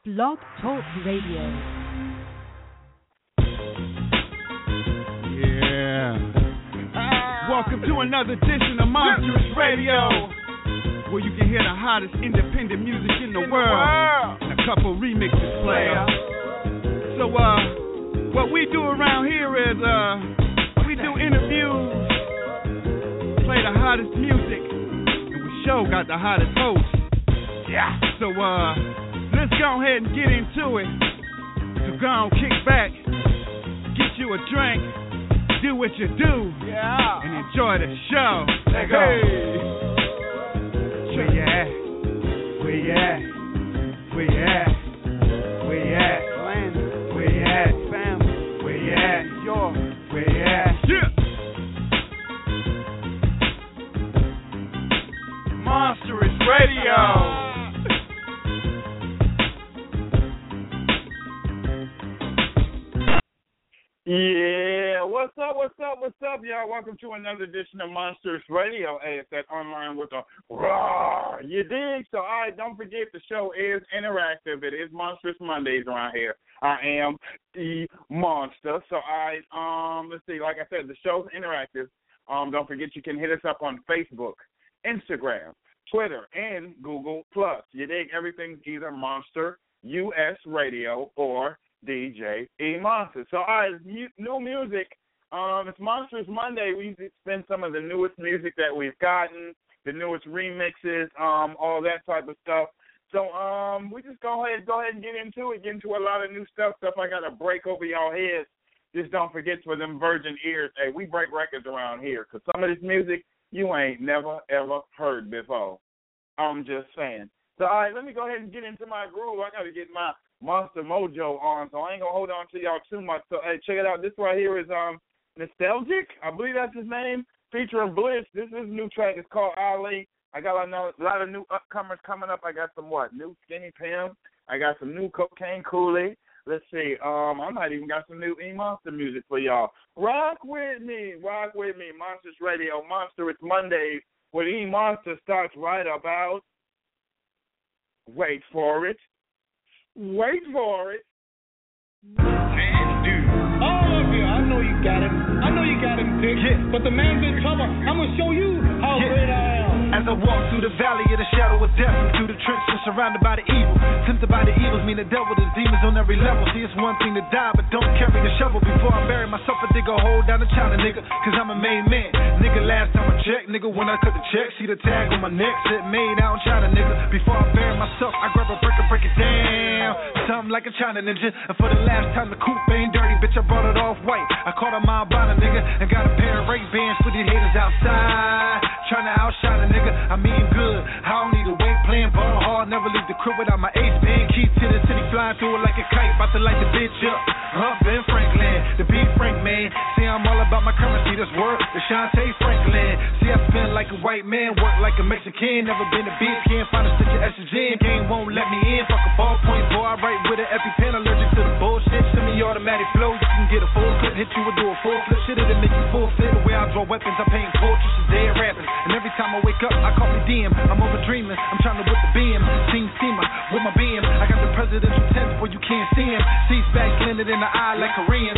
Blog Talk Radio. Yeah. Welcome to another edition of Monstrous Radio, where you can hear the hottest independent music in the world and a couple remixes player. So, what we do around here is, we do interviews, play the hottest music, and we sure got the hottest hosts. Yeah. So, let's go ahead and get into it. So go on, kick back, get you a drink, do what you do, and enjoy the show. Let's go. Where you at? Where you at? Where you at? Where you at? Where you at? Where you at? Where you at? Yeah. Monstrous Radio. Yeah, what's up, y'all? Welcome to another edition of Monsters Radio. Hey, it's that online with a raw, you dig? So, all right, don't forget the show is interactive. It is Monstrous Mondays around here. I am the monster. So, all right, let's see. Like I said, the show's interactive. Don't forget you can hit us up on Facebook, Instagram, Twitter, and Google+. You dig? Everything's either Monster US Radio or DJ E Monster. So, all right, new music. It's Monsters Monday. We spin some of the newest music that we've gotten, the newest remixes, all that type of stuff. So, we just go ahead and get into a lot of new stuff I got to break over y'all heads. Just don't forget for them virgin ears. Hey, we break records around here because some of this music you ain't never, ever heard before. I'm just saying. So, all right, let me go ahead and get into my groove. I got to get my Monster Mojo on, so I ain't gonna hold on to y'all too much. So hey, check it out. This right here is Nostalgic, I believe that's his name, featuring Bliss. This is a new track. It's called Ali. I got a lot of new upcomers coming up. I got some new Skinny Pim. I got some new Cocaine Coolie. Let's see. I might even got some new E Monster music for y'all. Rock with me. Monsters Radio, Monster. It's Mondays with E Monster starts right about. Wait for it. Man, dude. All of you, I know you got him, Dick. Yeah. But the man's in trouble. I'm going to show you how great I am. As I walk through the valley of the shadow of death, through the trenches surrounded by the evil. Tempted by the evils, mean the devil, there's demons on every level. See, it's one thing to die, but don't carry the shovel. Before I bury myself, I dig a hole down the China, nigga, cause I'm a made man. Nigga, last time I checked, nigga, when I cut the check, see the tag on my neck, said made out in China, nigga. Before I bury myself, I grab a brick and break it down. Something like a China ninja. And for the last time, the coupe ain't dirty, bitch, I brought it off white. I caught a Malbana, nigga, and got a pair of Ray-Bans for these haters outside. Trying to outshine a nigga, I mean good. I don't need a weight, playing ball hard, never leave the crib without my ace, man. Key to the city, flying through it like a kite, about to light the bitch up. Ben Franklin, the big Frank, man. See, I'm all about my currency, this word, the Shantae Franklin. See, I spin like a white man, work like a Mexican, never been a bitch, can't find a stitch of estrogen. Game won't let me in, fuck a ballpoint, boy, I write with an EpiPen, allergic to the bullshit. Semi-automatic flow, you can get a full clip, hit you and do a full flip, shit it'll make you forfeit. The way I draw weapons, I paint portraits, is dead rapping. And every time I wake up, I call me DM. I'm over dreaming, I'm trying to whip the beam. Team steamer with my beam. I got the presidential tent where you can't see him. Seats back, blended in the eye like Korean.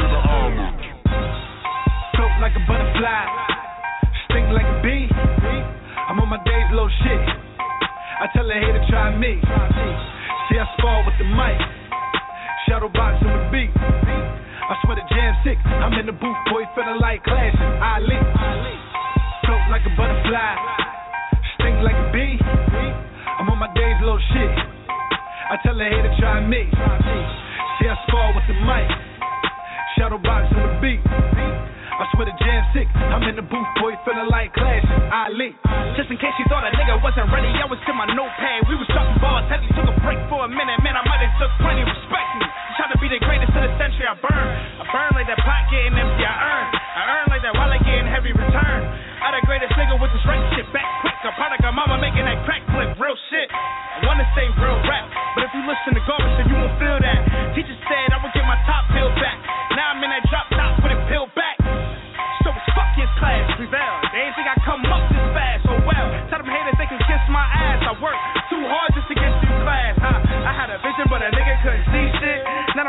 Float like a butterfly, stink like a bee. I'm on my days low shit. I tell a hater try me. See, I spar with the mic, shadow boxing with beat. I swear the jam sick. I'm in the booth, boy, feeling like clashing. Ali. Float like a butterfly, stink like a bee. I'm on my days low shit. I tell a hater try me. See, I spar with the mic, shadow boxing with beat. I swear the jam sick. I'm in the booth, boy, feeling like clashing. Ali. Just in case you thought a nigga wasn't ready, I was in my notepad. We was dropping balls heavy, took a break for a minute. Man, I might have took plenty, respect me. Trying to be the greatest of the century, I burn like that pot getting empty, I earn like that wallet getting heavy return. I the greatest nigga with this right shit back quick. A product of mama making that crack flip, real shit. I wanna say real rap, but if you listen to garbage, then you won't feel that. Teacher said I would get my top pill back. Now I'm in that drop top with it peeled back. So it's fuck his class, prevail. They ain't think I come up this fast, oh well. Tell them haters they can kiss my ass. I work too hard just to get through class. I had a vision, but a nigga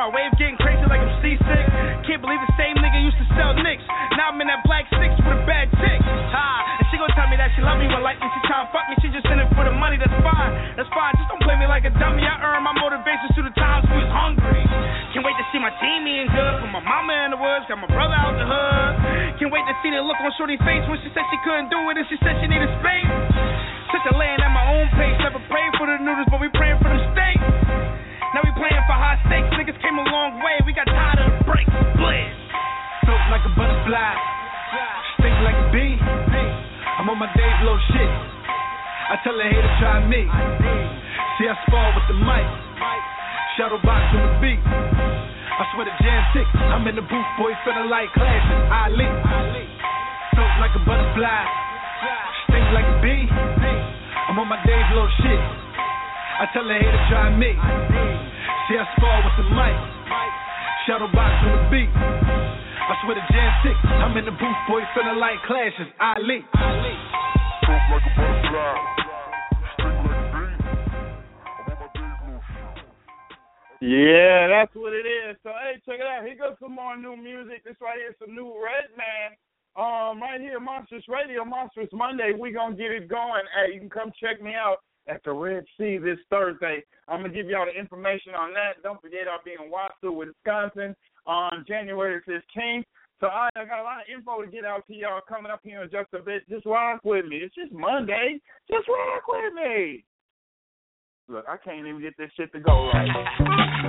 my wave getting crazy like I'm seasick. Can't believe the same nigga used to sell nicks. Now I'm in that black six with a bad chick. And she gon' tell me that she love me, but like when she tryna fuck me, she just in it for the money. That's fine. That's fine. Just don't play me like a dummy. I earn my motivation through the times we was hungry. Can't wait to see my team eating good. Put my mama in the woods, got my brother out the hood. Can't wait to see the look on Shorty's face when she said she couldn't do it and she said she needed space. Sister laying at my own pace. Never prayed for the noodles, but we praying for them steaks. Now we playing for high stakes. Niggas came a long way. We got tired of the breaks. Blitz. Float like a butterfly, sting like a bee. I'm on my Dave Low shit. I tell a hater try me. See I spar with the mic. Shadow box on the beat. I swear the jam sick. I'm in the booth, boy, feeling like clashes. Ali. Float like a butterfly, sting like a bee. I'm on my Dave Low shit. I tell a hater try me. See I spar with the mic. Shadow box on the beat. I swear the jam sick. I'm in the booth, boy, feeling like clashes. Ali. Float like a butterfly, sting like a bee. I'm on my Dave Low shit. Yeah, that's what it is. So, hey, check it out. Here goes some more new music. This right here is some new Redman. Right here, Monstrous Radio, Monstrous Monday. We gonna get it going. Hey, you can come check me out at the Red Sea this Thursday. I'm gonna give y'all the information on that. Don't forget, I'll be in Wausau, Wisconsin on January 15th. So I got a lot of info to get out to y'all coming up here in just a bit. Just rock with me. It's just Monday. Just rock with me. Look, I can't even get this shit to go right. What's going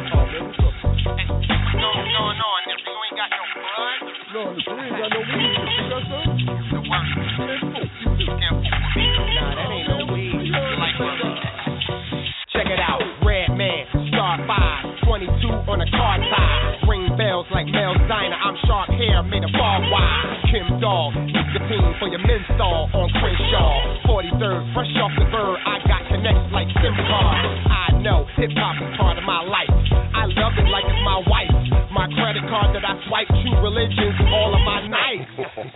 on? You ain't got no blood? No, you ain't got no weed. You got some? The worst. Nah, that ain't no weed. You like Check it out, Redman, Star 5, 22 on a car tie. Ring bells like Mel's Diner. I'm sharp hair, made a bar wide. Kim Dog, nicotine for your men's stall on Crenshaw. 43rd, fresh off the bird. I got connects like SIM cards. I know hip hop is part of my life. I love it like it's my wife. My credit card that I swipe, true religions, all of my nights.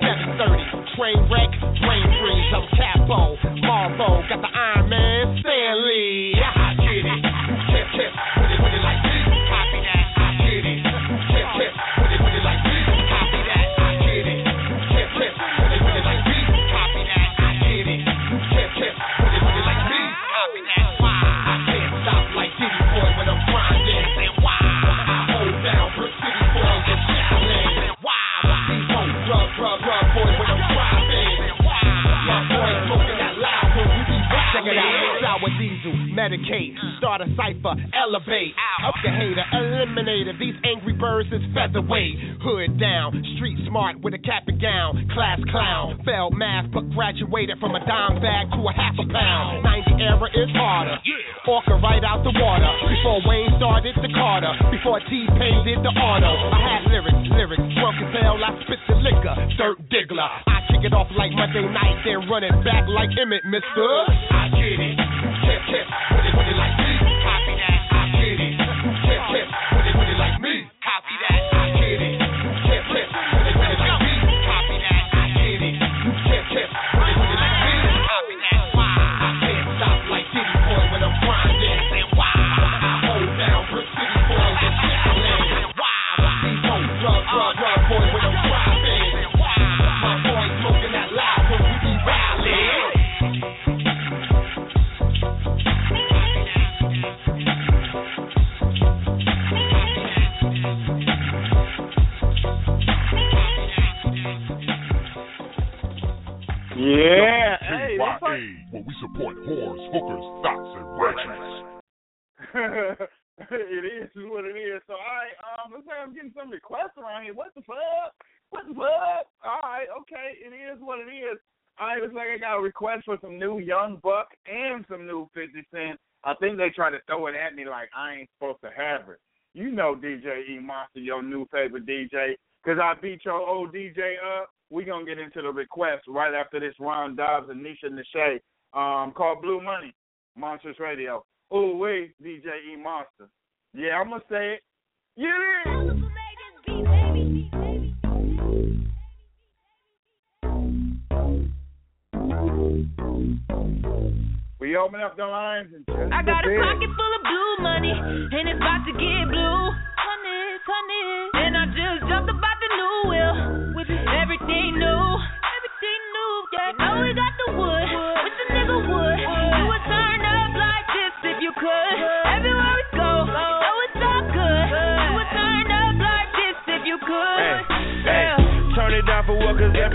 730, train wreck, brain freeze. I'm Capo, Marvo, got the Iron Man, Stanley. I get it. Chip, put it like this. Copy that. I get it. Chip, put it like this. Copy that. I get it. Chip, put it like this. Copy that. I get it. Chip, put it like this. Copy that. Why? I can't stop like Diddy Boy when I'm grinding. And why? I hold down Brick City Boys and Shaolin. And why? These hoes rub boy when I'm driving. And why? My boy smoking that loud when we be riding. Check it out. Sour Diesel, medicate, start a cipher, elevate. Up the hater, eliminator. These angry birds is featherweight. Hood down, street smart with a cap and gown. Class clown, failed math but graduated from a dime bag to a half a pound. 90 era is harder. Orca right out the water. Before Wayne started the Carter. Before T-Pain did the auto. I had lyrics, drunk as hell. I spit the liquor, dirt diggler. I kick it off like Monday night, then run it back like Emmett, mister. I get it. Chip, put it like this. Copy that. I get it. Chip, put it like me. Copy that. I get it. Chip, put it like me. Copy that. I get it. Chip, put it like me. Copy that. Why? I can't stop like Diddy Boy when I'm grinding. And why? I hold down Brick City Boys and Shaolin. And why? These hoes rub boy when I'm driving. And why? My boy smoking that loud when we be rallying. Yeah, hey, where we support whores, hookers, thots, and ratchets. It is what it is. So, all right, looks like I'm getting some requests around here. What the fuck? All right, okay, it is what it is. All right, looks like I got a request for some new Young Buck and some new 50 Cent. I think they try to throw it at me like I ain't supposed to have it. You know DJ E Monster, your new favorite DJ, because I beat your old DJ up. We're going to get into the request right after this Ron Dobbs and Nisha Nashay called Blue Money, Monsters Radio. Ooh, wait, DJ E Monster. Yeah, I'm going to say it. Yeah! We open up the lines and I got a pocket full of blue money, and it's about to get blue. Money.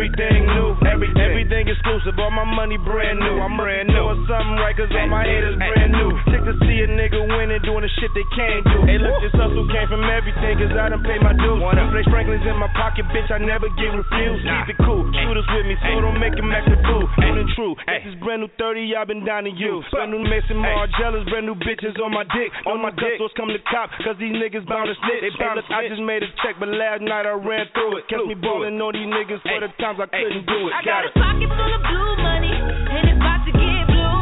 everything new. Everything exclusive, all my money brand new. I'm brand new. Doing something right, cause all my haters brand new. Sick to see a nigga winning, doing the shit they can't do. Hey, look, this hustle came from everything, cause I done paid my dues. Place Franklin's in my pocket, bitch, I never get refused. Keep it cool, shooters with me, so don't make them act the fool. Ain't true, this is brand new 30, I've been down to you. Brand new Mason Margielas, brand new bitches on my dick. All my customers come to cop, cause these niggas bound to snitch. Hey, look, I just made a check, but last night I ran through it. Kept me ballin' on these niggas for the times I couldn't do it. I got a pocket full of blue money, and it's about to get blue.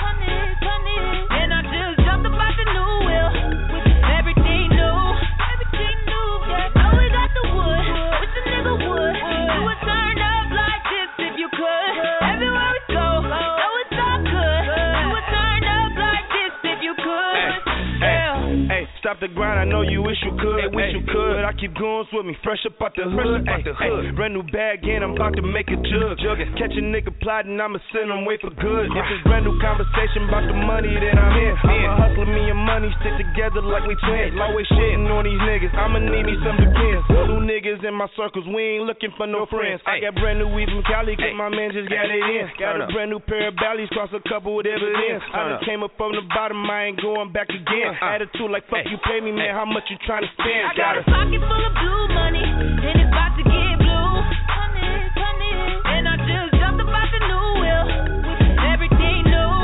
And I just jumped about the new wheel, with everything new, yeah. Oh, we got the wood, wish a nigga would. You would turn up like this if you could. Everywhere we go, oh, it's all good. You would turn up like this if you could. Hey, stop the grind, I know you wish you could. But I keep going with me, fresh up out the hood. Brand new bag in, I'm about to make a jug. Catch a nigga plotting, I'ma send him away for good. If it's brand new conversation about the money that I'm in, I'm a hustler, me and money stick together like we twins. Always shitting on these niggas, I'ma need me some depends. New niggas in my circles, we ain't looking for no friends. I got brand new weed from Cali, cause my man just got it in. Got a brand new pair of Bally's, cross a couple with evidence. I done came up from the bottom, I ain't going back again. Attitude like fuck you pay me, man, how much you tryna spend? I got a pocket full of blue money, and it's about to get blue. And I just jumped about the new wheel, with everything new,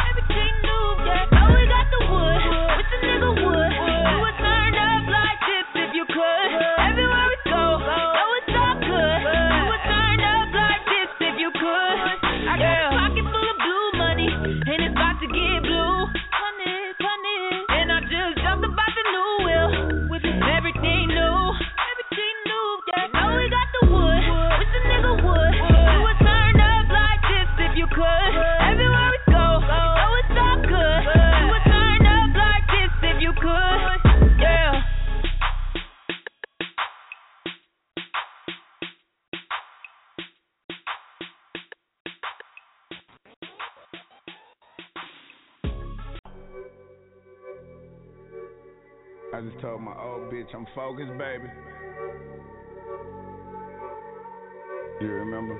yeah. Oh, we got the wood, wish a nigga would. You would turn up like this if you could. Everywhere we go, oh, it's all good. You would turn up like this if you could. I got a pocket full of blue money, and it's about to get blue. And I just jumped about the new wheel, with everything new, yeah. Oh, we got the wood, wish a nigga would. You would turn up like this if you could. Everywhere we go, oh, it's all good. You would turn up like this if you could, yeah. I just told my old bitch I'm focused, baby. You remember?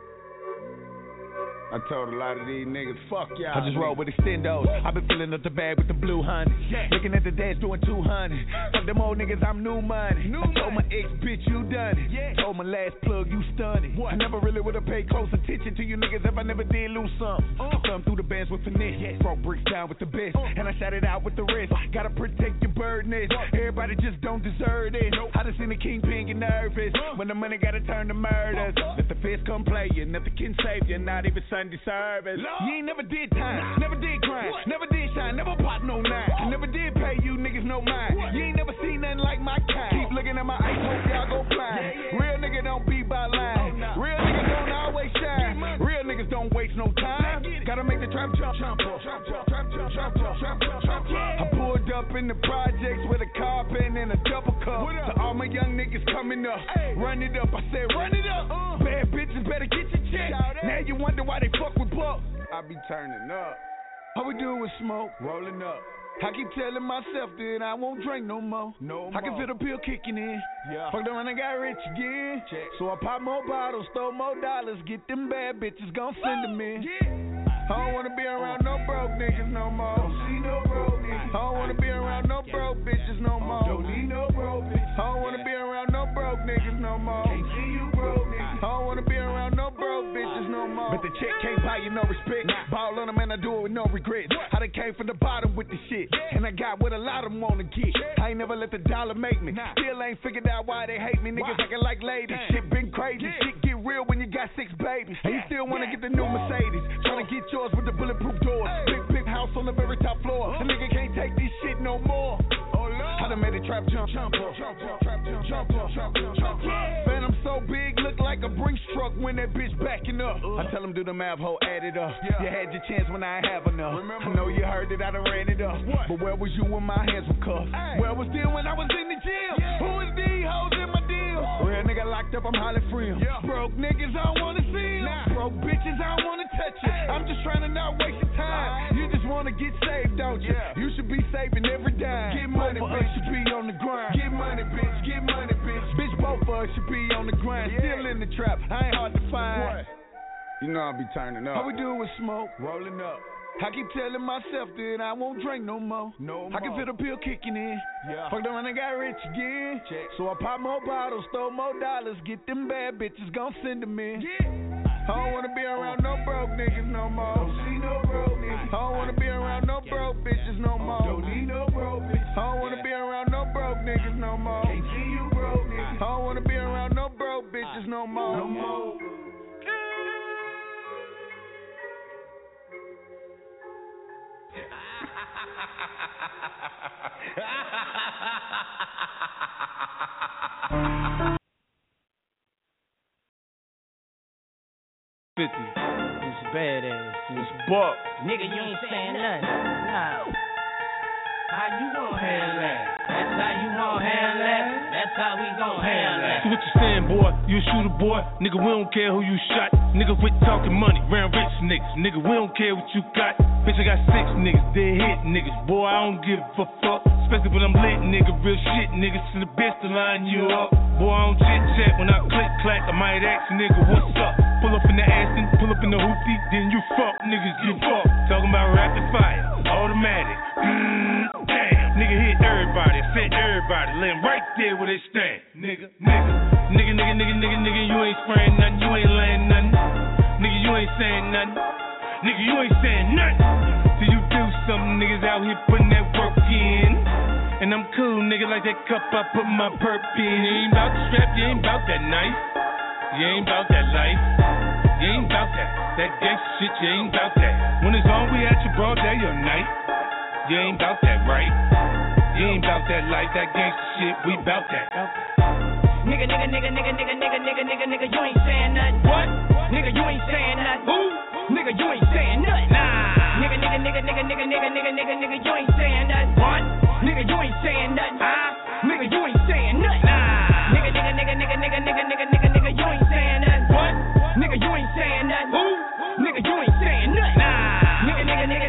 I told a lot of these niggas, fuck y'all. I just roll with extendos. I've been filling up the bag with the blue honey. Looking at the dash doing 200. Fuck them old niggas, I'm new money. I told my ex bitch you done it. Told my last plug you stunning. I never really would've paid close attention to you niggas if I never did lose something. I come through the bands with finesse. Broke bricks down with the best. And I shot it out with the rest. Gotta protect your bird nest. Everybody just don't deserve it. I done seen the kingpin get nervous. When the money gotta turn to murders. Let the feds come play you. Nothing can save you. Not even Sunday service. You ain't never did time, never did grind, never did shine, never pop no nine. I never did pay you niggas no mind. You ain't never seen nothing like my kind. Keep looking at my ice, hope y'all go flying. Real nigga don't be by line. Real niggas don't always shine. Real niggas don't waste no time. Gotta make the trap jump. I pulled up in the projects with a car pen and a double cup. To all my young niggas coming up, run it up. I said run it up. Bad bitches better get your check. Now you wonder why they fuck with Buck. I be turning up. All we do is smoke, rolling up. I keep telling myself that I won't drink no more. I can feel the pill kicking in. Fucked around and got rich again. So I pop more bottles, throw more dollars, get them bad bitches, gon' send them in. I don't wanna be around no broke niggas no more. Don't see no broke niggas. I don't wanna be around no broke bitches no more. Don't need no broke bitches. I don't wanna be around no broke niggas no more. Can't see you broke niggas. I don't wanna be around no broke bitches no more. But the check can't buy you no respect. Ball on them and I do it with no regrets. I done came from the bottom with the shit, and I got what a lot of them wanna get. I ain't never let the dollar make me. Still ain't figured out why they hate me. Niggas acting like ladies. Shit been crazy. Shit get real when you got 6 babies. And you still wanna get the new Mercedes. Tryna get yours with the bulletproof doors. Big house on the very top floor. The nigga can't take this shit no more. I done made a trap jump. Man, I'm so big, look like a Brinks truck when that bitch backing up. I tell him do the math, ho, add it up. You had your chance when I ain't have enough. I know you heard that I done ran it up. But where was you when my hands were cuffed? Where was you when I was in the gym? Who is these hoes in my deal? Real nigga locked up, I'm highly free. Broke niggas, I don't wanna see them. Broke bitches, I don't wanna touch you. I'm just trying to not waste your time. You just wanna get saved, don't you? You should be saving every dime. Get money, bitch, should be on the grind. Get money, bitch, get money, bitch. Bitch, both of us should be on the grind. Still in the trap, I ain't hard to find. fine. You know I'll be turning up. How we do it with smoke? Rolling up. I keep telling myself that I won't drink no more. I can feel the pill kicking in. Yeah. Fucked around and got rich again. Check. So I pop more bottles, throw more dollars, get them bad bitches, gon' send them in. I don't wanna be around no broke niggas no more. Don't see no broke niggas. I don't wanna be around no broke bitches no more. Don't need no broke bitches. I don't wanna be around no broke niggas no more. Can't see you broke niggas. I don't wanna be around no broke bitches no more. No more. It's badass. It's buck. Nigga, you ain't saying nothing. Nah. How you gon' handle that? That's how you gon' handle that. That's how we gon' handle that. So what you saying, boy? You a shooter, boy? Nigga, we don't care who you shot. Nigga, quit talking money. Round rich niggas. Nigga, we don't care what you got. Bitch, I got 6 niggas. Dead hit niggas. Boy, I don't give a fuck. Especially when I'm lit, nigga. Real shit, niggas. To the bitch to line you up. Boy, I don't chit chat. When I click clack, I might ask nigga, what's up? Pull up in the Aston, pull up in the hoopty, then you fuck, niggas get fucked. Talking about rapid fire, automatic. Damn, nigga hit everybody, sent everybody, lay them right there where they stand. Nigga, you ain't spraying nothing, you ain't laying nothing. Nigga, you ain't saying nothing. Nigga, you ain't saying nothing. Till you do something, niggas out here putting that work in. And I'm cool, nigga, like that cup I put my perp in. You ain't about the strap, you ain't about that knife. You ain't about that life. You ain't about that gangsta shit, you ain't about that. When it's on, we at your broad day or night. You ain't about that, right? You ain't about that life, that gangsta shit, we about that. Nigga, you ain't saying nothing. What? Nigga, you ain't saying nothing. Who? Nigga, you ain't saying nothing. Nah. Nigga, you ain't saying nothing. What? Nigga, you ain't saying nothing. Nigga, you ain't saying nothing. Nah. Nigga, you ain't saying nothing. What? Nigga, you ain't saying nothing. Who? Nigga, you ain't saying nothing. Nah. Nigga, you ain't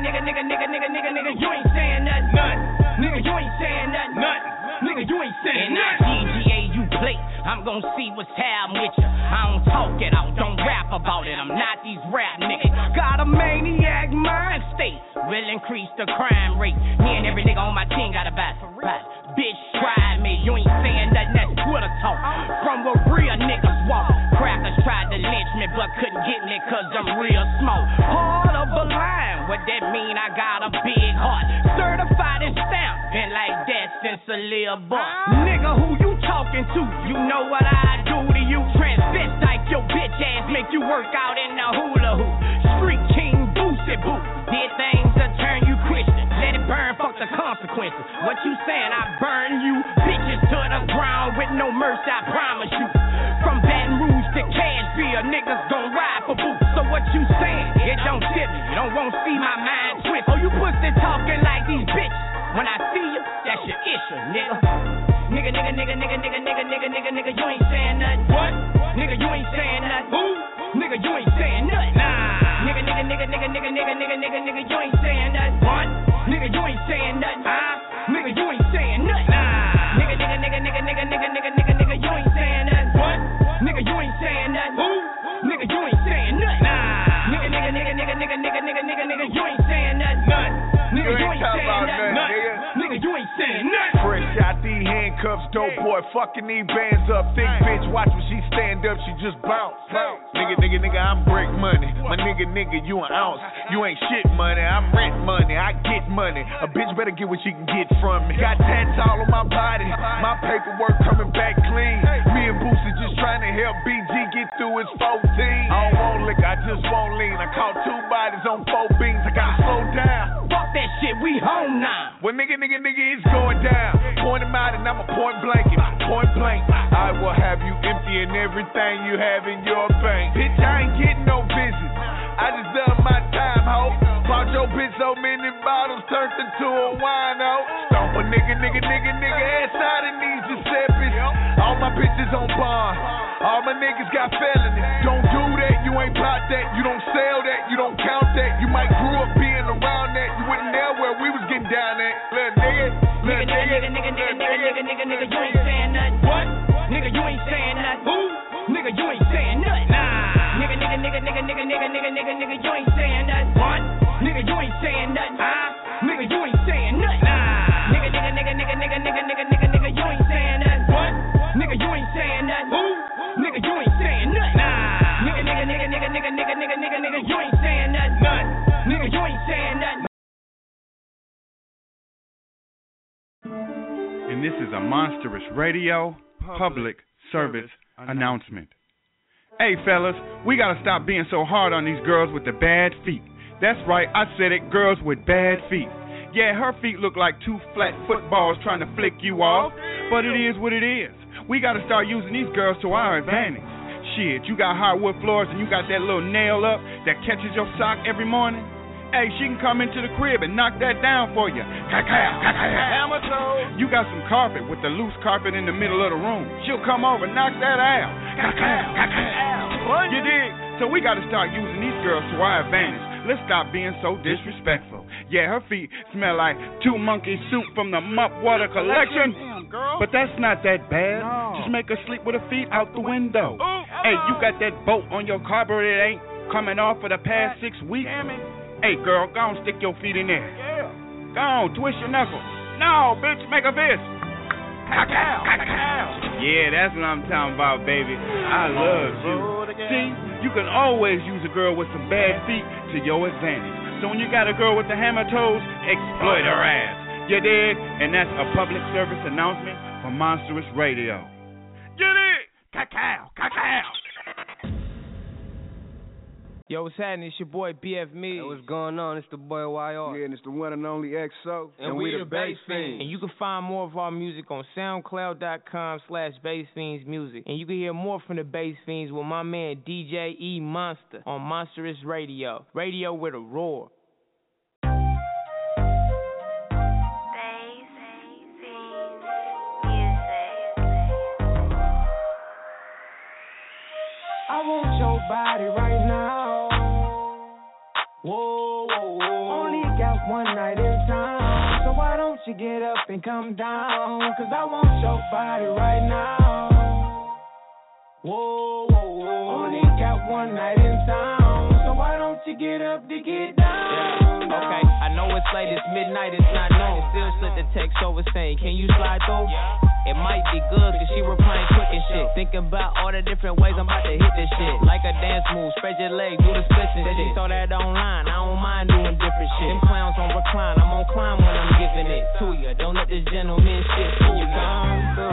saying nothing. Nothing. Nigga, you ain't saying nothing. Nothing. Nigga, you ain't saying nothing. DGA, you play. I'm gon' see what's happening with ya. I don't talk it out, don't rap about it. I'm not these rap niggas. Got a maniac mind state. Will increase the crime rate. Me and every nigga on my team got a bat. Bitch, try me. You ain't saying nothing, that's Twitter talk. From where real niggas walk. Crackers tried to lynch me, but couldn't get me cause I'm real small. Heart of a lion, what that mean? I got a big heart. Certified and stamped, been like that since a little boy. Nigga, who you talking to? You know what I do to you? Transvestite your bitch ass, make you work out in the hula hoop. Street king, Boosie Boo. Did things to turn you Christian. Let it burn, fuck the consequences. What you saying? I burn you bitches to the ground with no mercy, I promise you. From Baton Rouge to Cashville, niggas gon' ride for boots. So what you saying? It don't fit me. You don't want to see my mind twist. Oh, you pussy talking like these bitches. When I see you, that's your issue, nigga. Nigga, you ain't saying nothing. What? Nigga, you ain't saying nothing. Who? Nigga, you ain't saying nothing. Nah. Nigga, you ain't saying nothing. What? Nigga, you ain't saying nothing. Nigga, you ain't saying nothing. Nah. Nigga, you ain't saying nothing. What? Nigga, you ain't saying nothing. Who? Nigga, you ain't saying nothing. Nah. Nigga, you ain't saying nothing. Nothing. Nigga, you ain't saying nothing. Nigga, you ain't saying nothing. Fresh out these handcuffs, dope boy, fucking these bands up. Thick bitch, watch when she stand up, she just bounce. Nigga, I'm break money. My nigga, you an ounce. You ain't shit money, I'm rent money. I get money. A bitch better get what she can get from me. Got tats all on my body, my paperwork coming back clean. Me and Boosie just trying to help BG get through his 14. I don't want liquor, I just want lean. I caught 2 bodies on 4 beans, I gotta slow down. Fuck that shit, we home now. Well, nigga, it's going down. Point him out and I'ma point blank him. Point blank. I will have you emptying everything you have in your bank. Bitch, I ain't getting no visits. I just done my time, ho. Bought your bitch so many bottles, turned into a wino. Stomp a nigga ass out of these Giuseppe's. All my bitches on bond. All my niggas got felonies. Don't do that, you ain't bought that. You don't sell that, you don't count that. You might grew up being around that. You wouldn't know where we was getting down at. Little nigga, you ain't saying nothing. What? Nigga, you ain't saying nothing. Who? Nigga, you ain't saying nothing. Nah. nigga, you ain't saying nothing. What? Nigga, you ain't saying nothing. Nigga, you ain't saying nothing. Nah. Nigga, you ain't saying nothing. What? Nigga, you ain't saying nothing. Who? Nigga, you ain't saying nothing. Nah. Nigga, you ain't saying nothing. None. Nigga, you ain't saying nothing. And this is a Monstrous Radio public service announcement. Hey fellas, we gotta stop being so hard on these girls with the bad feet. That's right, I said it, girls with bad feet. Yeah, her feet look like two flat footballs trying to flick you off, but it is what it is. We gotta start using these girls to our advantage. Shit, you got hardwood floors and you got that little nail up that catches your sock every morning? Hey, she can come into the crib and knock that down for you. Hammer toe. You got some carpet with the loose carpet in the middle of the room. She'll come over and knock that out. You dig? So we got to start using these girls to our advantage. Let's stop being so disrespectful. Yeah, her feet smell like 2 monkey soup from the Mup Water Collection. Damn, girl. But that's not that bad. No. Just make her sleep with her feet out the window. Hey, you got that bolt on your carburetor that ain't coming off for the past 6 weeks? Damn it. Hey, girl, go on, stick your feet in there. Yeah. Go on, twist your knuckles. No, bitch, make a fist. Yeah, that's what I'm talking about, baby. I love you. See, you can always use a girl with some bad feet to your advantage. So when you got a girl with the hammer toes, exploit her ass. You dig? And that's a public service announcement from Monstrous Radio. You dig? Cacao. Yo, what's happening? It's your boy BF Me. Hey, what's going on? It's the boy YR. Yeah, and it's the one and only XO. And we the Bass Fiends. And you can find more of our music on SoundCloud.com/BassFiendsMusic. And you can hear more from the Bass Fiends with my man DJ E Monster on Monstrous Radio. Radio with a roar. I want your body right now. Whoa, whoa, whoa. Only got one night in town, so why don't you get up and come down? Cause I want your body right now. Whoa, whoa, whoa. Only got one night in town, so why don't you get up to get down? Yeah. Okay, I know it's late, it's midnight, it's not noon. Still slid the text over saying, can you slide through? It might be good cause she replying quick and shit. Thinking about all the different ways I'm about to hit this shit. Like a dance move, spread your legs, do the splits and shit. She saw that online, I don't mind doing different shit. Them clowns on recline, I'm on climb when I'm giving it to ya. Don't let this gentleman shit fool you. Come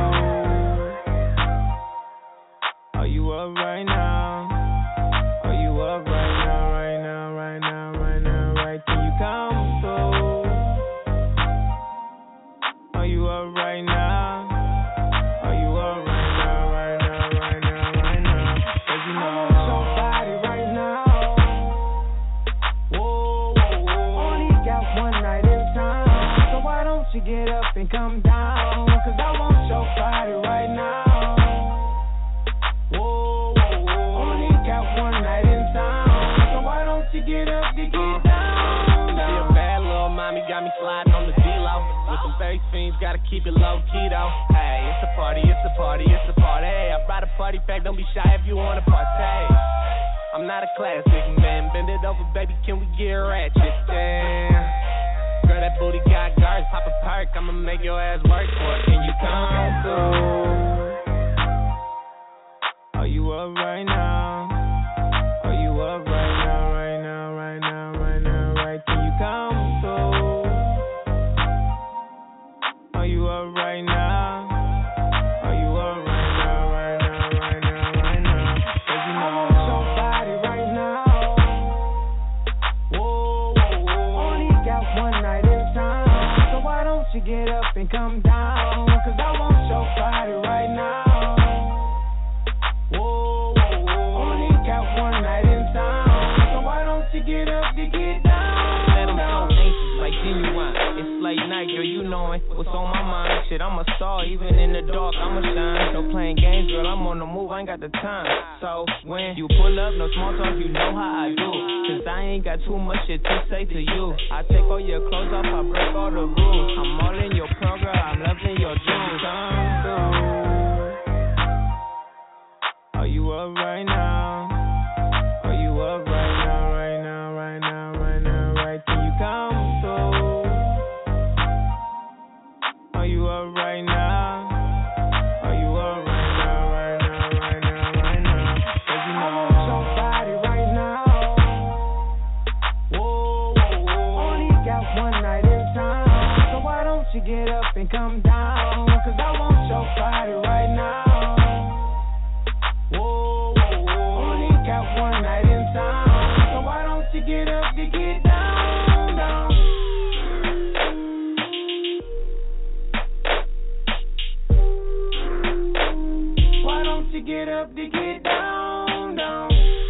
through. Are you up right now? Are you up right now, right now, right now, right now, right? Can you come through? Are you up right now? Get up and come down, cause I want your body right now. Whoa, whoa, whoa. Only got one night in town, so why don't you get up to get down? She a bad little mommy, got me sliding on the D-Lo. With some Bass Fiends, gotta keep it low key though. Hey, it's a party, it's a party, it's a party. Hey, I brought a party pack, don't be shy if you wanna partake. I'm not a classic man, bend it over, baby, can we get ratchet? Damn. Girl, that booty got guards, pop a perk, I'ma make your ass work for it. Can you come through? Are you up right now? Are you up right now, right now, right now, right now, right? Can you come through? Are you up right now? Are you up right now, right now, right now, right now? Cause you know I want your body right now. Whoa, whoa, whoa. Only got one night. You get up and come down, cause I want your body right now. Whoa, whoa, whoa. Only got one night in town, so why don't you get up to get down? Let them so anxious like genuine. It's late night, girl, you knowin' what's on my mind. Shit, I'm a star, even in the dark, I'ma shine. No playing games, girl, I'm on the move, I ain't got the time. So when you pull up, no small talk, you know how I do. Cause I ain't got too much shit to say to you. I take all your clothes off, I break all the rules. I'm all in your pro, girl, I'm loving your jewels. Come through. Are you up right now? Are you up right up right now? Are you up right now, right now, right now, right now? 'Cause you know I want your body right now. Whoa, whoa, whoa. Only got one night in town, so why don't you get up and come down? 'Cause I want your body right now. Whoa, whoa, whoa. Only got one night in town, so why don't you get up to get down, down? Why don't you get up to get down, down?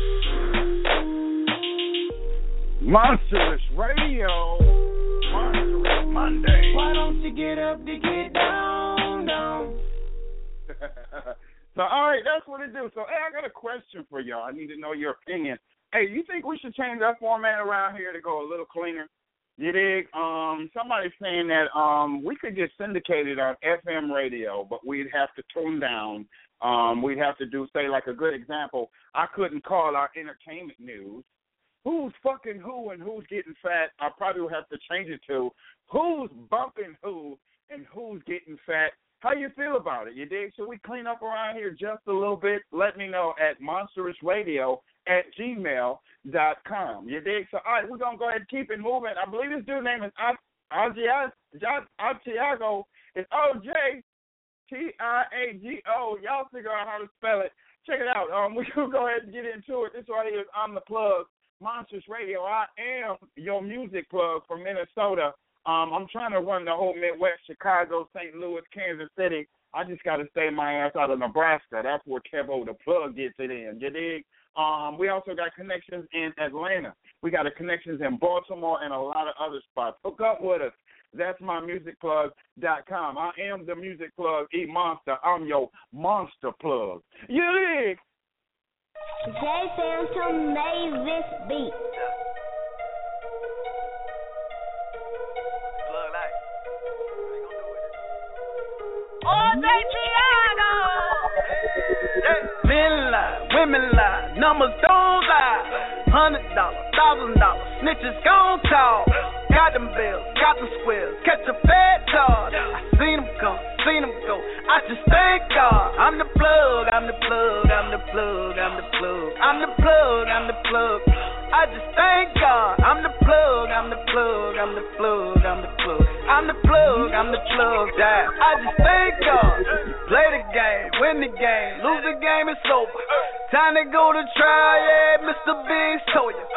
Monstrous Radio, Monstrous Monday. Why don't you get up to get down, down? So, all right, that's what it do. So, hey, I got a question for y'all. I need to know your opinion. Hey, you think we should change our format around here to go a little cleaner? You dig? Somebody's saying that we could get syndicated on FM radio, but we'd have to tune down. We'd have to do, say, like a good example, I couldn't call our entertainment news. Who's fucking who and who's getting fat? I probably would have to change it to who's bumping who and who's getting fat. How you feel about it? You dig? Should we clean up around here just a little bit? Let me know at monstrousradio@gmail.com. You dig? So, all right, we're going to go ahead and keep it moving. I believe this dude's name is Ojiago. It's O-J-T-I-A-G-O. Y'all figure out how to spell it. Check it out. We're going to go ahead and get into it. This right here is On The Plug, Monstrous Radio. I am your music plug from Minnesota. I'm trying to run the whole Midwest, Chicago, St. Louis, Kansas City. I just got to stay my ass out of Nebraska. That's where Kevo the Plug gets it in. You dig? We also got connections in Atlanta. We got connections in Baltimore and a lot of other spots. Hook up with us. That's mymusicplug.com. I am the music plug, E-Monster. I'm your monster plug. You dig? Jason to Mavis Beat. Men lie, women lie, numbers don't lie. $100, $1,000, snitches gon' talk. Got them bills, got them squares, catch a fat charge. I seen them come, seen them go. I just thank God. I'm the plug, I'm the plug, I'm the plug, I'm the plug, I'm the plug, I'm the plug. I just thank God. I'm the plug, I'm the plug, I'm the plug, I'm the plug, I'm the plug, I'm the plug. Yeah. I just thank God. Play the game, win the game, lose the game, it's over. Time to go to trial, yeah, Mr. Biggs told you.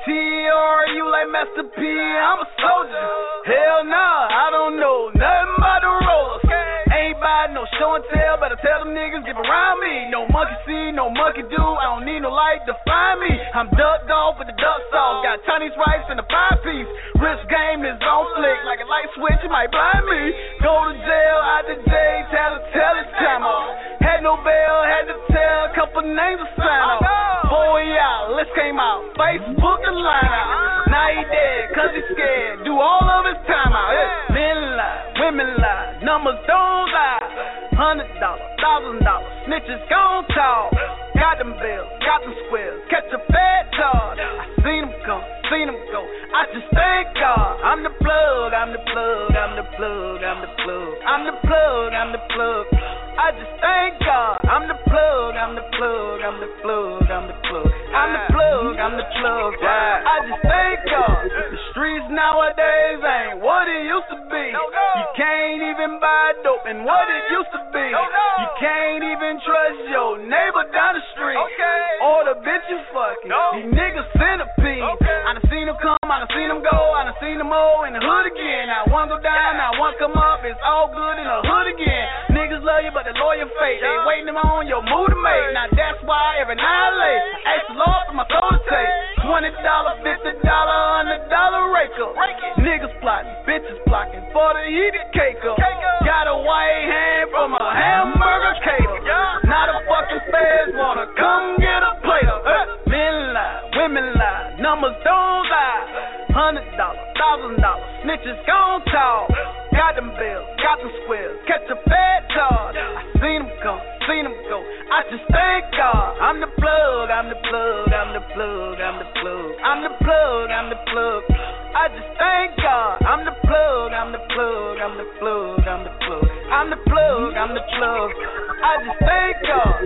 T-R-U like Master P, I'm a soldier. Hell nah, I don't know nothing about the rollers. Ain't by no show and tell, better tell them niggas get around me. No monkey see, no monkey do, I don't need no light to find me. I'm ducked off with the duck sauce, got Chinese rice and a 5-piece. Wrist game is on flick, like a light switch, it might blind me. Go to jail, out the day, tell it's time off. Had no bail, had to tell a couple names to sign off. Boy, yeah, list came out, Facebook the line out. Now he dead, cause he's scared, do all of his time out. Men lie, women lie, numbers don't lie. $100, $1,000, snitches gon' talk. Got them bills, got them squares, catch a fat charge. I seen them come, seen them go. I just thank God. I'm the plug, I'm the plug, I'm the plug, I'm the plug, I'm the plug, I'm the plug. I just thank God. I'm the plug, I'm the plug, I'm the plug, I'm the plug, I'm the plug, I'm the plug. I just thank God. The streets nowadays ain't what it used to be. You can't even buy dope and what it used to be. You can't even trust your neighbor down the street or the bitch you fucking. These niggas centipede. I done seen them come, I done seen them go, I done seen them all in the hood again. Now one go down, now one come up. It's all good in the hood again. Niggas love you, but the lawyer fake. They waiting on your mood to make. Now that's why every night I lay. Ask the Lord for my soul to take. $20, $50, $100 rake up. Niggas plotting, bitches blocking for the heated cake up. Got a white hand from a hamburger cater. Now the fucking feds wanna come get a plate up. Men lie, women lie, numbers don't lie. $100, $1,000, snitches gon' talk. Got them bills, got them squares, catch a fat charge. I seen them come, seen them go. I just thank God. I'm the plug, I'm the plug, I'm the plug, I'm the plug, I'm the plug, I'm the plug. I just thank God. I'm the plug, I'm the plug, I'm the plug, I'm the plug, I'm the plug, I just thank God.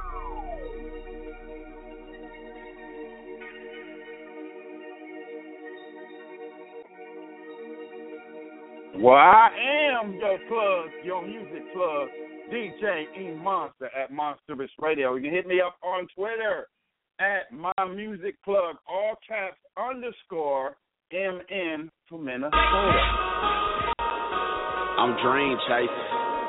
Well, I am your plug, your music plug, DJ E Monster at Monstrous Radio. You can hit me up on Twitter at My Music Plug, all caps _MN for Minnesota. I'm dream chasing.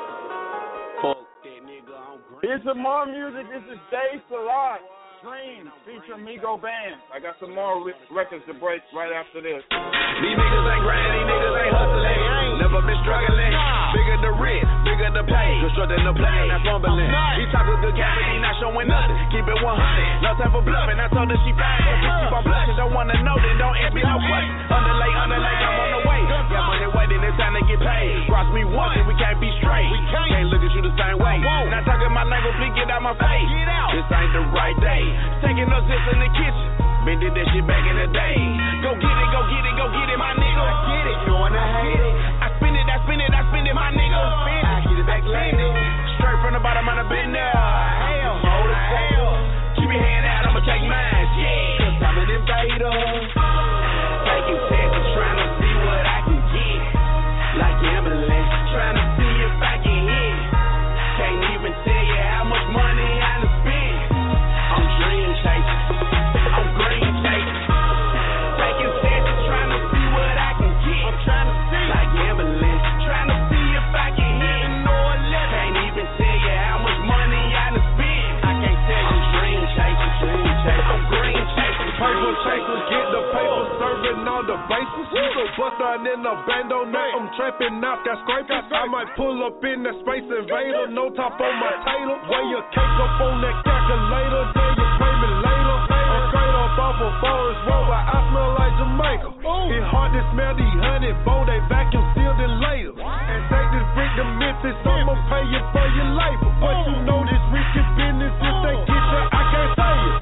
Fuck that nigga, I'm green. Here's some more music. This is Day Salat, Dreams, featuring Migo Band. I got some more records to break right after this. These niggas ain't grinding, these niggas ain't hustling. Never been struggling. Bigger the rent, bigger the pay. Constructing the plan, not fumbling. He talk a good game, but he not showing nothing. Keep it 100, no time for bluffing. I told her she fine, but she keep on blushing. Don't wanna know, then don't ask me no questions. Underlay, I'm on the way. Got money waiting, it's time to get paid. Cross me once and we can't be straight. We can't look at you the same way. Not talking my language, please get out my face. This ain't the right day. Taking no zips in the kitchen. Been did that shit back in the day. Go get it, go get it, go get it, my nigga. I get it, you wanna hate it. I spin it, my nigga. I get it back later. Straight from the bottom, I've been there. Hell, hold it, hell. Keep your hand out, I'ma take mine, yeah. Cause I'm an invader. Taking chances, trying to see what I can get. Like gambling, trying to see if I can hit. Can't even tell you how much money I done spent. I'm dream chasing. I'm green chasing. Taking chances, trying to see what I can get. I'm trying to see. Like gambling, trying to see if I can hit. Can't even tell you how much money I done spent. I can't tell you. Dream chasing. I'm green chasing. Paper chasers get the paper, serving all the bases. You go bust out in a bando, now I'm trapping out, got scrapers. I might pull up in that Space Invader, no top on my tailor. Weigh your cake up on that calculator, then you pay me later. I'm straight up off of Forest Road, but I smell like Jamaica. It's hard to smell the honey, bow, they vacuum sealed in layers. And take this brick to Memphis, I'ma pay you for your labor. But you know this risky business, if they get you, I can't say it.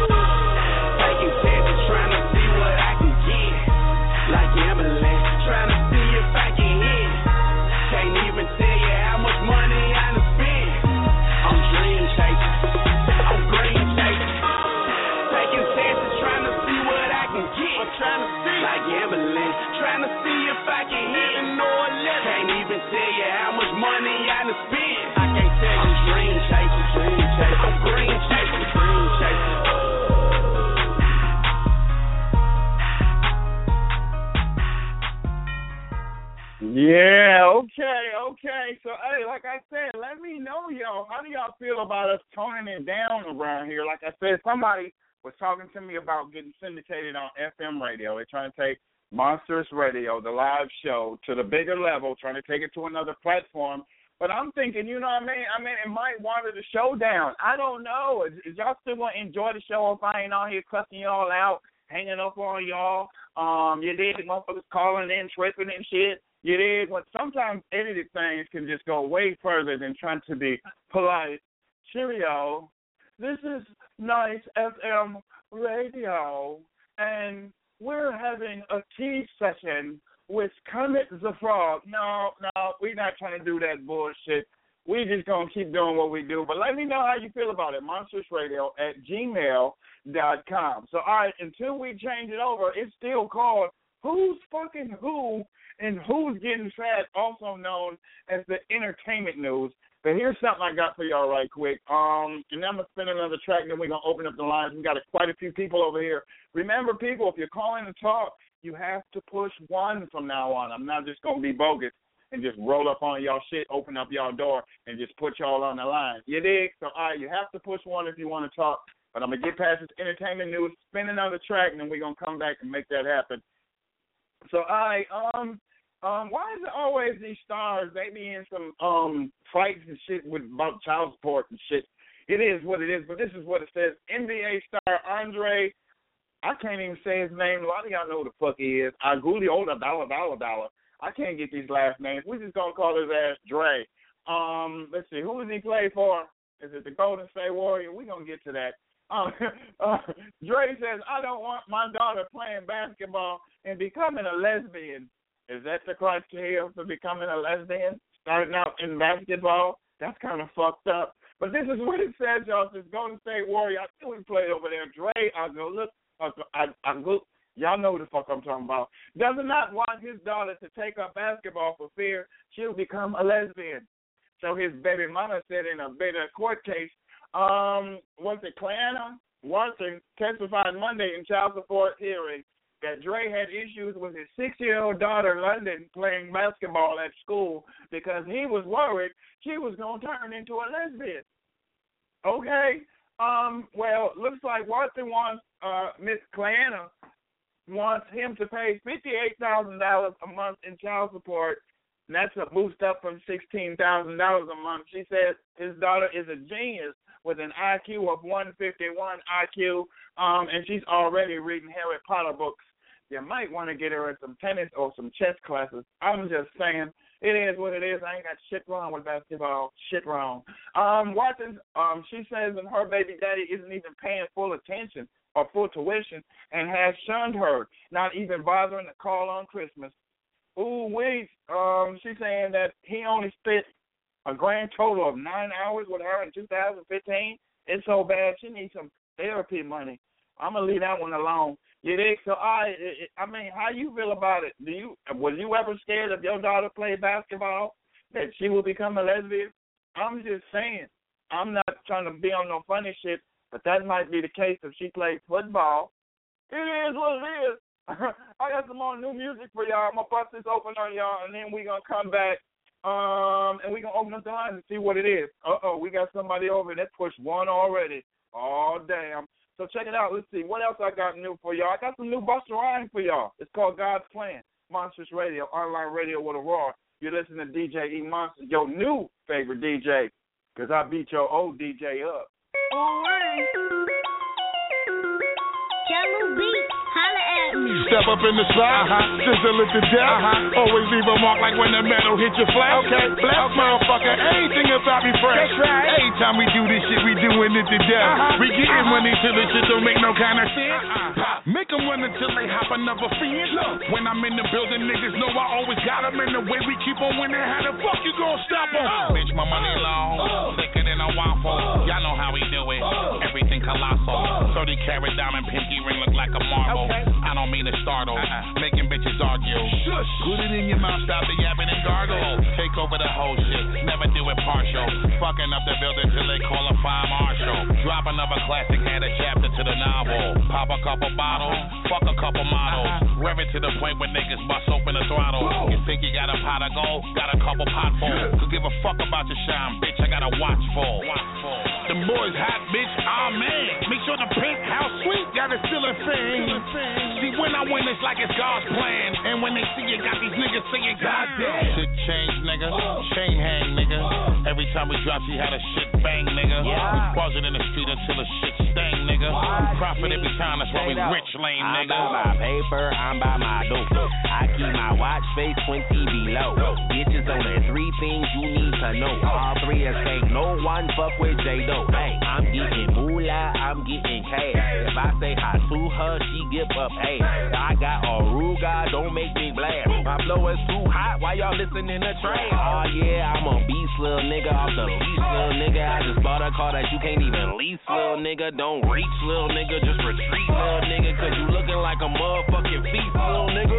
Taking chances, trying to see what I can get. Like gambling, trying to see if I can hit. Can't even tell you how much money I done spent. I'm dream chasing. I'm green chasing. Taking chances, trying to see what I can get. I'm trying to see. Like gambling, trying to see if I can hit. Can't even tell you how much money I done spent. I can't tell you. Dream chasing. I'm green chasing. Dream chasing. Yeah, okay. So, hey, like I said, let me know, y'all. How do y'all feel about us toning it down around here? Like I said, somebody was talking to me about getting syndicated on FM radio. They're trying to take Monstrous Radio, the live show, to the bigger level, trying to take it to another platform. But I'm thinking, you know what I mean? It might water the show down. I don't know. Is y'all still going to enjoy the show if I ain't on here cussing y'all out, hanging up on y'all? You did, motherfuckers calling in, tripping and shit. You did. But sometimes edited things can just go way further than trying to be polite. Cheerio. This is Nice FM Radio, and we're having a tea session with Kermit the Frog. No, we're not trying to do that bullshit. We just going to keep doing what we do. But let me know how you feel about it. monstrous.radio@gmail.com. So, all right, until we change it over, it's still called Who's Fucking Who and Who's Getting Fat, also known as the entertainment news. But here's something I got for y'all right quick. And then I'm going to spin another track, then we're going to open up the lines. We got quite a few people over here. Remember, people, if you're calling to talk, you have to push 1 from now on. I'm not just going to be bogus and just roll up on y'all shit, open up y'all door, and just put y'all on the line. You dig? So, all right, you have to push 1 if you want to talk. But I'm going to get past this entertainment news, spin another track, and then we're going to come back and make that happen. So, all right, why is it always these stars, they be in some fights and shit about child support and shit? It is what it is, but this is what it says. NBA star Andre, I can't even say his name. A lot of y'all know who the fuck he is. Iguodala, dollar. I can't get these last names. We're just going to call his ass Dre. Let's see, who does he play for? Is it the Golden State Warriors? We're going to get to that. Dre says, I don't want my daughter playing basketball and becoming a lesbian. Is that the criteria for becoming a lesbian? starting out in basketball. That's kind of fucked up. But this is what it says, y'all. Since Golden State Warrior, I still played over there. Dre, y'all know what the fuck I'm talking about. Does not want his daughter to take up basketball for fear she'll become a lesbian. So his baby mama said in a bitter court case, Clayana Watson testified Monday in child support hearing that Dre had issues with his 6-year-old daughter, London, playing basketball at school because he was worried she was going to turn into a lesbian. Okay. Well, looks like Watson wants Miss Clayana wants him to pay $58,000 a month in child support. And that's a boost up from $16,000 a month. She says his daughter is a genius with an IQ of 151 IQ, and she's already reading Harry Potter books. You might want to get her in some tennis or some chess classes. I'm just saying, it is what it is. I ain't got shit wrong with basketball. Shit wrong. Watson, she says that her baby daddy isn't even paying full attention or full tuition and has shunned her, not even bothering to call on Christmas. She's saying that he only spent a grand total of 9 hours with her in 2015. It's so bad she needs some therapy money. I'm gonna leave that one alone. You dig? So I mean, how you feel about it? Was you ever scared if your daughter played basketball that she will become a lesbian? I'm just saying. I'm not trying to be on no funny shit, but that might be the case if she played football. It is what it is. I got some more new music for y'all. I'm going to bust this open on y'all, and then we're going to come back, and we're going to open up the lines and see what it is. We got somebody over that pushed one already. Oh, damn. So check it out. Let's see. What else I got new for y'all? I got some new Busta Rhymes for y'all. It's called God's Plan. Monsters Radio, online radio with a roar. You're listening to DJ E Monster, your new favorite DJ, because I beat your old DJ up. Jello beat, holla at me. Step up in the spot, sizzle it to death. Always leave a mark like when the metal hit your flat. Okay, black motherfucker, anything about me fresh. That's right. Every time we do this shit, we doing it to death. We getting money till this shit don't make no kind of sense. Make them run until they hop another fence. When I'm in the building, niggas know I always got them. And the way we keep on winning, how the fuck you gon' stop them? Bitch, my money long, thicker than a waffle. Y'all know how we do it. Everything colossal. 30 carat diamond pinky ring look like a marble. I don't mean to startle, making bitches argue. Shush. Put it in your mouth, stop the yapping and gargle. Take over the whole shit, never do it partial. Fucking up the building till they call a fire marshal. Drop another classic, add a chapter to the novel. Pop a couple bottles, fuck a couple models. Rev it to the point where niggas bust open the throttle. You think you got a pot of gold, got a couple potfuls. Could give a fuck about your shine, bitch, I got a watch full. Them boys hot, bitch, man. Make sure the penthouse suite got it still a thing. See, when I win, it's like it's God's plan. And when they see you got these niggas singing God damn. Shit change, nigga. Chain hang, nigga. Every time we drop, she had a shit bang, nigga. We buzzing in the street until the shit stang, nigga. We profit every time, that's why we rich, lame, nigga. I'm by my paper, I'm by my dope. I keep my watch face 20 below. Bitches on the 3 things you need to know. All 3 is fake, no one fuck with J-Do. Hey, I'm getting moolah, I'm getting cash. If I say hi to her, she give up. Hey, I got Aruga, don't make me blast. My flow is too hot, why y'all listening to train? Oh yeah, I'm a beast, little nigga, off the leash, little nigga. I just bought a car that you can't even lease, little nigga. Don't reach, little nigga, just retreat, little nigga, cause you looking like a motherfucking feast, little nigga.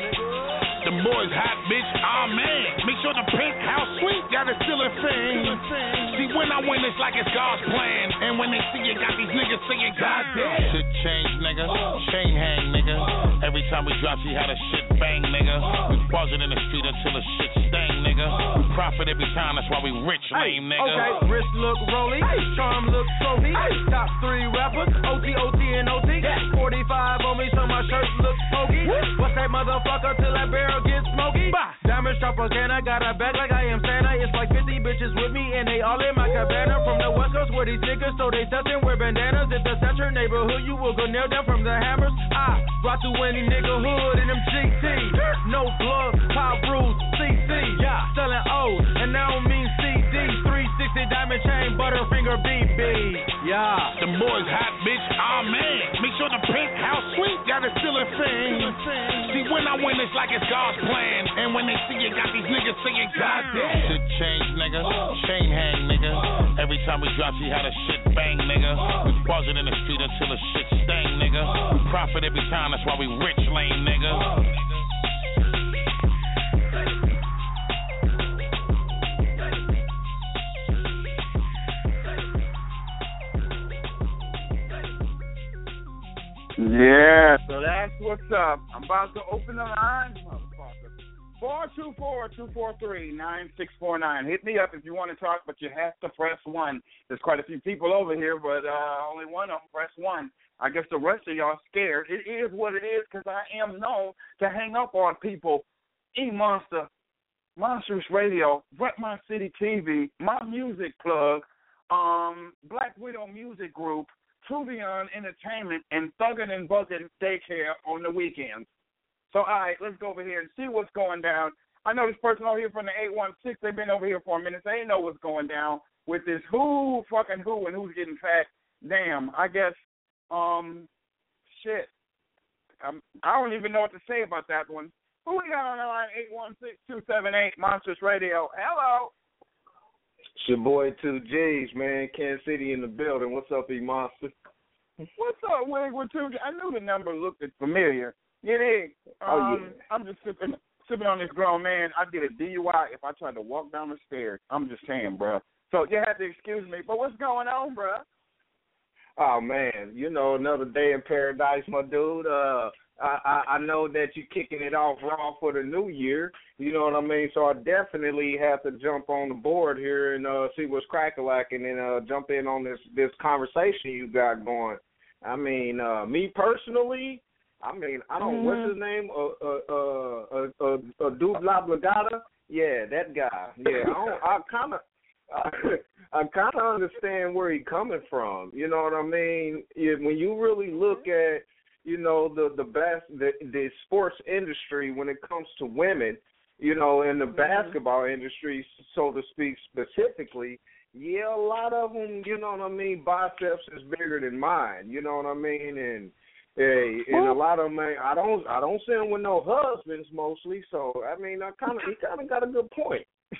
Them boys hot, bitch, man. Make sure the penthouse suite got it still a thing. See, when I win, it's like it's God's plan. And when they see you got these niggas singing God damn. Shit change, nigga. Chain hang, nigga. Every time we drop, she had a shit bang, nigga. We buzzing in the street until the shit stang, nigga. We profit every time, that's why we rich, lame, nigga. Okay, wrist look rolly, charm look trophy. Top 3 rappers, OT, and OT. 45 on me, so my shirt looks smoky. What's that motherfucker till that barrel gets smoky? Diamond chopper, can I got a bag like I am Santa. It's like 50 bitches with me, and they all in my cabana. From the West Coast where these niggas, so they touchin' wear bandanas. If that's at your neighborhood, you will go nail down from the hammers. I rock through any nigga hood in them GT. No gloves, pop rules, CC. Selling O's, and I don't mean CD. 360 diamond chain, Butterfinger BB. Them boys hot, bitch, man. Make or the penthouse suite, got it still a thing. See, when I win, it's like it's God's plan. And when they see it, got these niggas saying, God damn. Shit change, nigga. Chain hang, nigga. Every time we drop, she had a shit bang, nigga. We buzzing in the street until the shit stang, nigga. We profit every time, that's why we rich lane, nigga. Yeah, so that's what's up. I'm about to open the lines, motherfucker. 424-243-9649. Hit me up if you want to talk, but you have to press 1. There's quite a few people over here, but only one of them press 1. I guess the rest of y'all scared. It is what it is because I am known to hang up on people. E-Monster, Monsters Radio, Rep My City TV, my music plug, Black Widow Music Group, Tubion Entertainment, and Thuggin' and Buggin' Daycare on the weekends. So, all right, let's go over here and see what's going down. I know this person over here from the 816. They've been over here for a minute. They know what's going down with this who and who's getting fat. Damn, I guess, shit. I don't even know what to say about that one. Who we got on the line? 816-278 Monsters Radio. Hello. It's your boy 2G's, man. Kansas City in the building. What's up, E-Monster? What's up, Wig? I knew the number looked familiar. You dig? I'm just sipping on this grown man. I'd get a DUI if I tried to walk down the stairs. I'm just saying, bro. So you have to excuse me. But what's going on, bro? Oh, man. You know, another day in paradise, my dude. I know that you're kicking it off raw for the new year. You know what I mean? So I definitely have to jump on the board here and see what's crack-a-lacking and jump in on this conversation you got going. I mean, me personally, I don't, what's his name? Dude Lablagata? Yeah, that guy. Yeah, I kind of understand where he's coming from. You know what I mean? When you really look at, you know, the sports industry when it comes to women, you know, in the basketball industry, so to speak, specifically, yeah, a lot of them, you know what I mean, biceps is bigger than mine, you know what I mean, and a lot of them, I don't see them with no husbands mostly, so I mean, he kind of got a good point.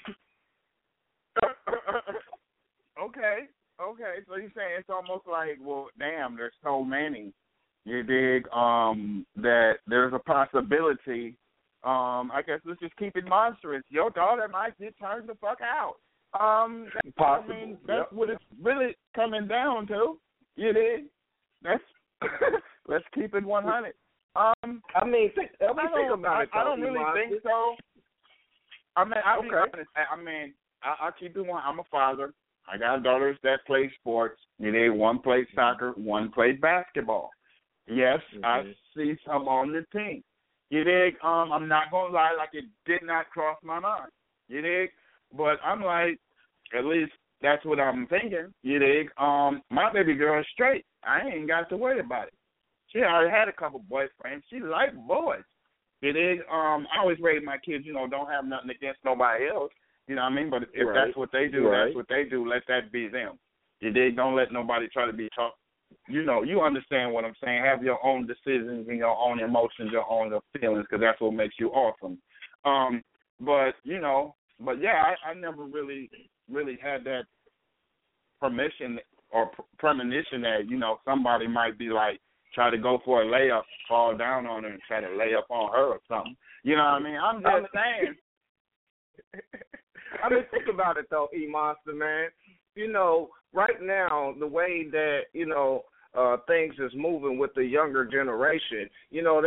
Okay, so you're saying it's almost like, well, damn, there's so many. You dig? That there's a possibility. I guess let's just keep it monstrous. Your daughter might get turned the fuck out. Possible. I mean, that's what it's really coming down to. You dig? That's let's keep it 100. I mean, think about it. I don't really think so. I mean, I'll be okay. honest. I mean, I'll keep it one. I'm a father. I got daughters that play sports. You dig? One plays soccer, one plays basketball. Yes, I see some on the team. You dig? I'm not going to lie, like it did not cross my mind. You dig? But I'm like, at least that's what I'm thinking. You dig? My baby girl is straight. I ain't got to worry about it. She already had a couple boyfriends. She liked boys. You dig? I always raise my kids, you know, don't have nothing against nobody else. You know what I mean? But if that's what they do, that's what they do. Let that be them. You dig? Don't let nobody try to be tough. You know, you understand what I'm saying. Have your own decisions and your own emotions, your own feelings, because that's what makes you awesome. But yeah, I never really had that permission or premonition that, you know, somebody might be like, try to go for a layup, fall down on her and try to lay up on her or something. You know what I mean? I'm just saying. I mean, think about it, though, E-Monster, man. You know, right now, the way that, you know, things is moving with the younger generation, you know,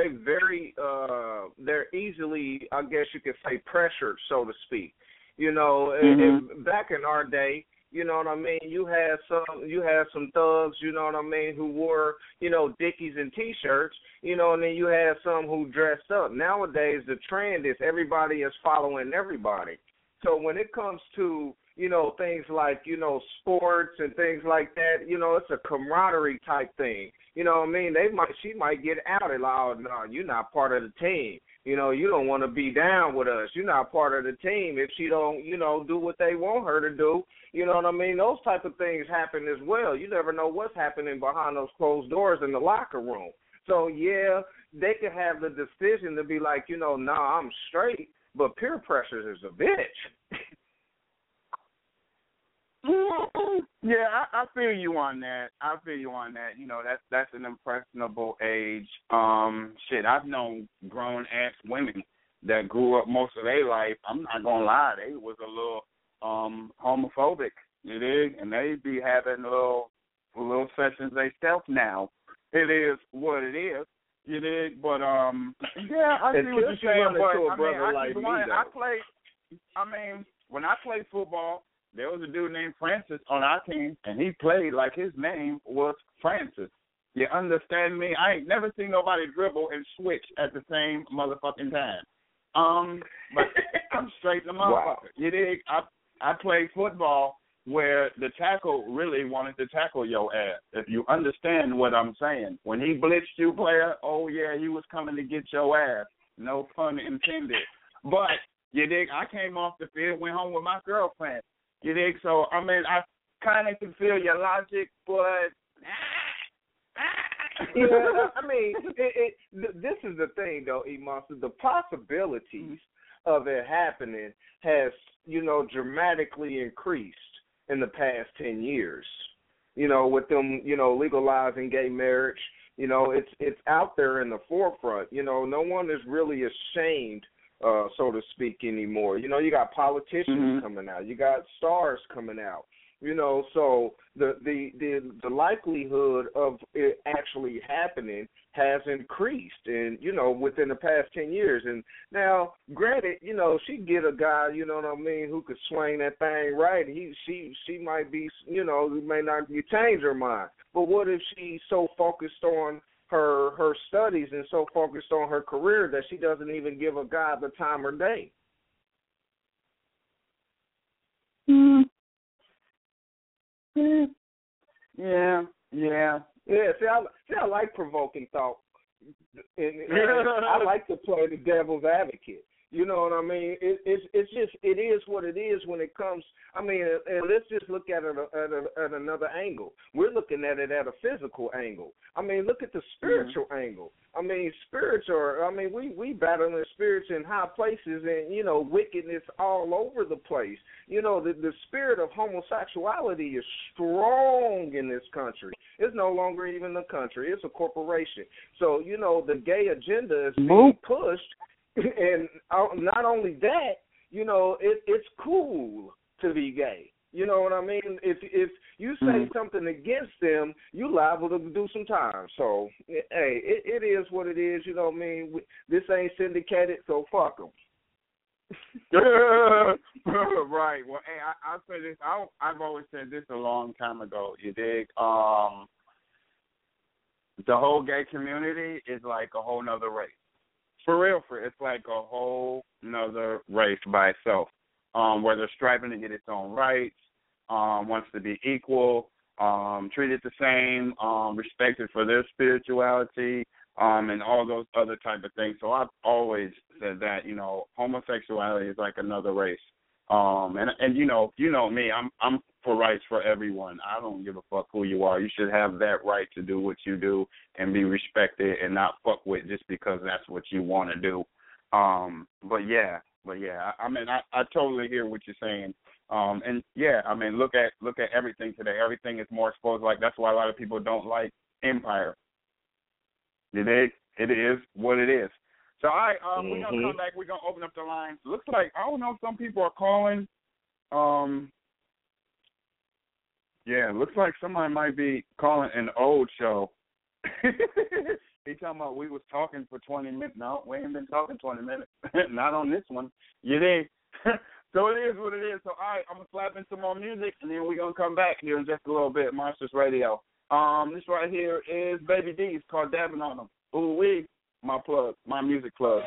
they're easily, I guess you could say, pressured, so to speak. You know, and back in our day, you know what I mean, you had some thugs, you know what I mean, who wore, you know, Dickies and T-shirts, you know, and then you had some who dressed up. Nowadays, the trend is everybody is following everybody. So when it comes to, you know, things like, you know, sports and things like that, you know, it's a camaraderie type thing. You know what I mean? She might get outed, like, oh, no, you're not part of the team. You know, you don't want to be down with us. You're not part of the team if she don't, you know, do what they want her to do. You know what I mean? Those type of things happen as well. You never know what's happening behind those closed doors in the locker room. So, yeah, they could have the decision to be like, nah, I'm straight, but peer pressure is a bitch. Yeah, I feel you on that. That's an impressionable age. Shit, I've known grown-ass women that grew up most of their life. I'm not going to lie, they was a little homophobic, you dig? And they be having little sessions themselves now. It is what it is, you dig? But, yeah, I see what you're saying. When I played football, there was a dude named Francis on our team, and he played like his name was Francis. You understand me? I ain't never seen nobody dribble and switch at the same motherfucking time. But I'm straight the motherfucker. Wow. You dig? I played football where the tackle really wanted to tackle your ass. If you understand what I'm saying. When he blitzed you, player, oh, yeah, he was coming to get your ass. No pun intended. But, you dig, I came off the field, went home with my girlfriend. You dig? So, I kind of can feel your logic, but... This is the thing, though, E-Monster. The possibilities of it happening has, dramatically increased in the past 10 years. With them, legalizing gay marriage, it's out there in the forefront. No one is really ashamed, so to speak, anymore. You got politicians coming out. You got stars coming out. So the likelihood of it actually happening has increased, and within the past 10 years. And now, granted, she get a guy, who could swing that thing right. She might be, may not change her mind. But what if she's so focused on her studies and so focused on her career that she doesn't even give a guy the time or day? Yeah. See, I like provoking thought. And I like to play the devil's advocate. You know what I mean? It's just, it is what it is when it comes. And let's just look at it at another angle. We're looking at it at a physical angle. Look at the spiritual angle. Spiritual. We battling spirits in high places and wickedness all over the place. The spirit of homosexuality is strong in this country. It's no longer even a country. It's a corporation. So the gay agenda is being pushed. And not only that, it's cool to be gay. You know what I mean? If you say something against them, you liable to do some time. So, hey, it is what it is. You know what I mean? This ain't syndicated, so fuck them. Right. Well, hey, I'll say this. I've always said this a long time ago. You dig? The whole gay community is like a whole nother race. For real, it's like a whole nother race by itself. Where they're striving to get its own rights, wants to be equal, treated the same, respected for their spirituality, and all those other type of things. So I've always said that, homosexuality is like another race. And you know me, I'm for rights for everyone. I don't give a fuck who you are. You should have that right to do what you do and be respected and not fuck with just because that's what you want to do. But yeah, I totally hear what you're saying. And yeah, look at everything today. Everything is more exposed. Like, that's why a lot of people don't like Empire. It is what it is. So, all right, we're going to come back. We're going to open up the lines. Looks like, I don't know, some people are calling. Yeah, looks like somebody might be calling an old show. He talking about we was talking for 20 minutes. No, we ain't been talking 20 minutes. Not on this one. You did. So it is what it is. So, all right, I'm going to slap in some more music, and then we're going to come back here in just a little bit. Monsters Radio. This right here is Baby D. It's called Dabbing on Them. Ooh-wee. My plug, my music plug.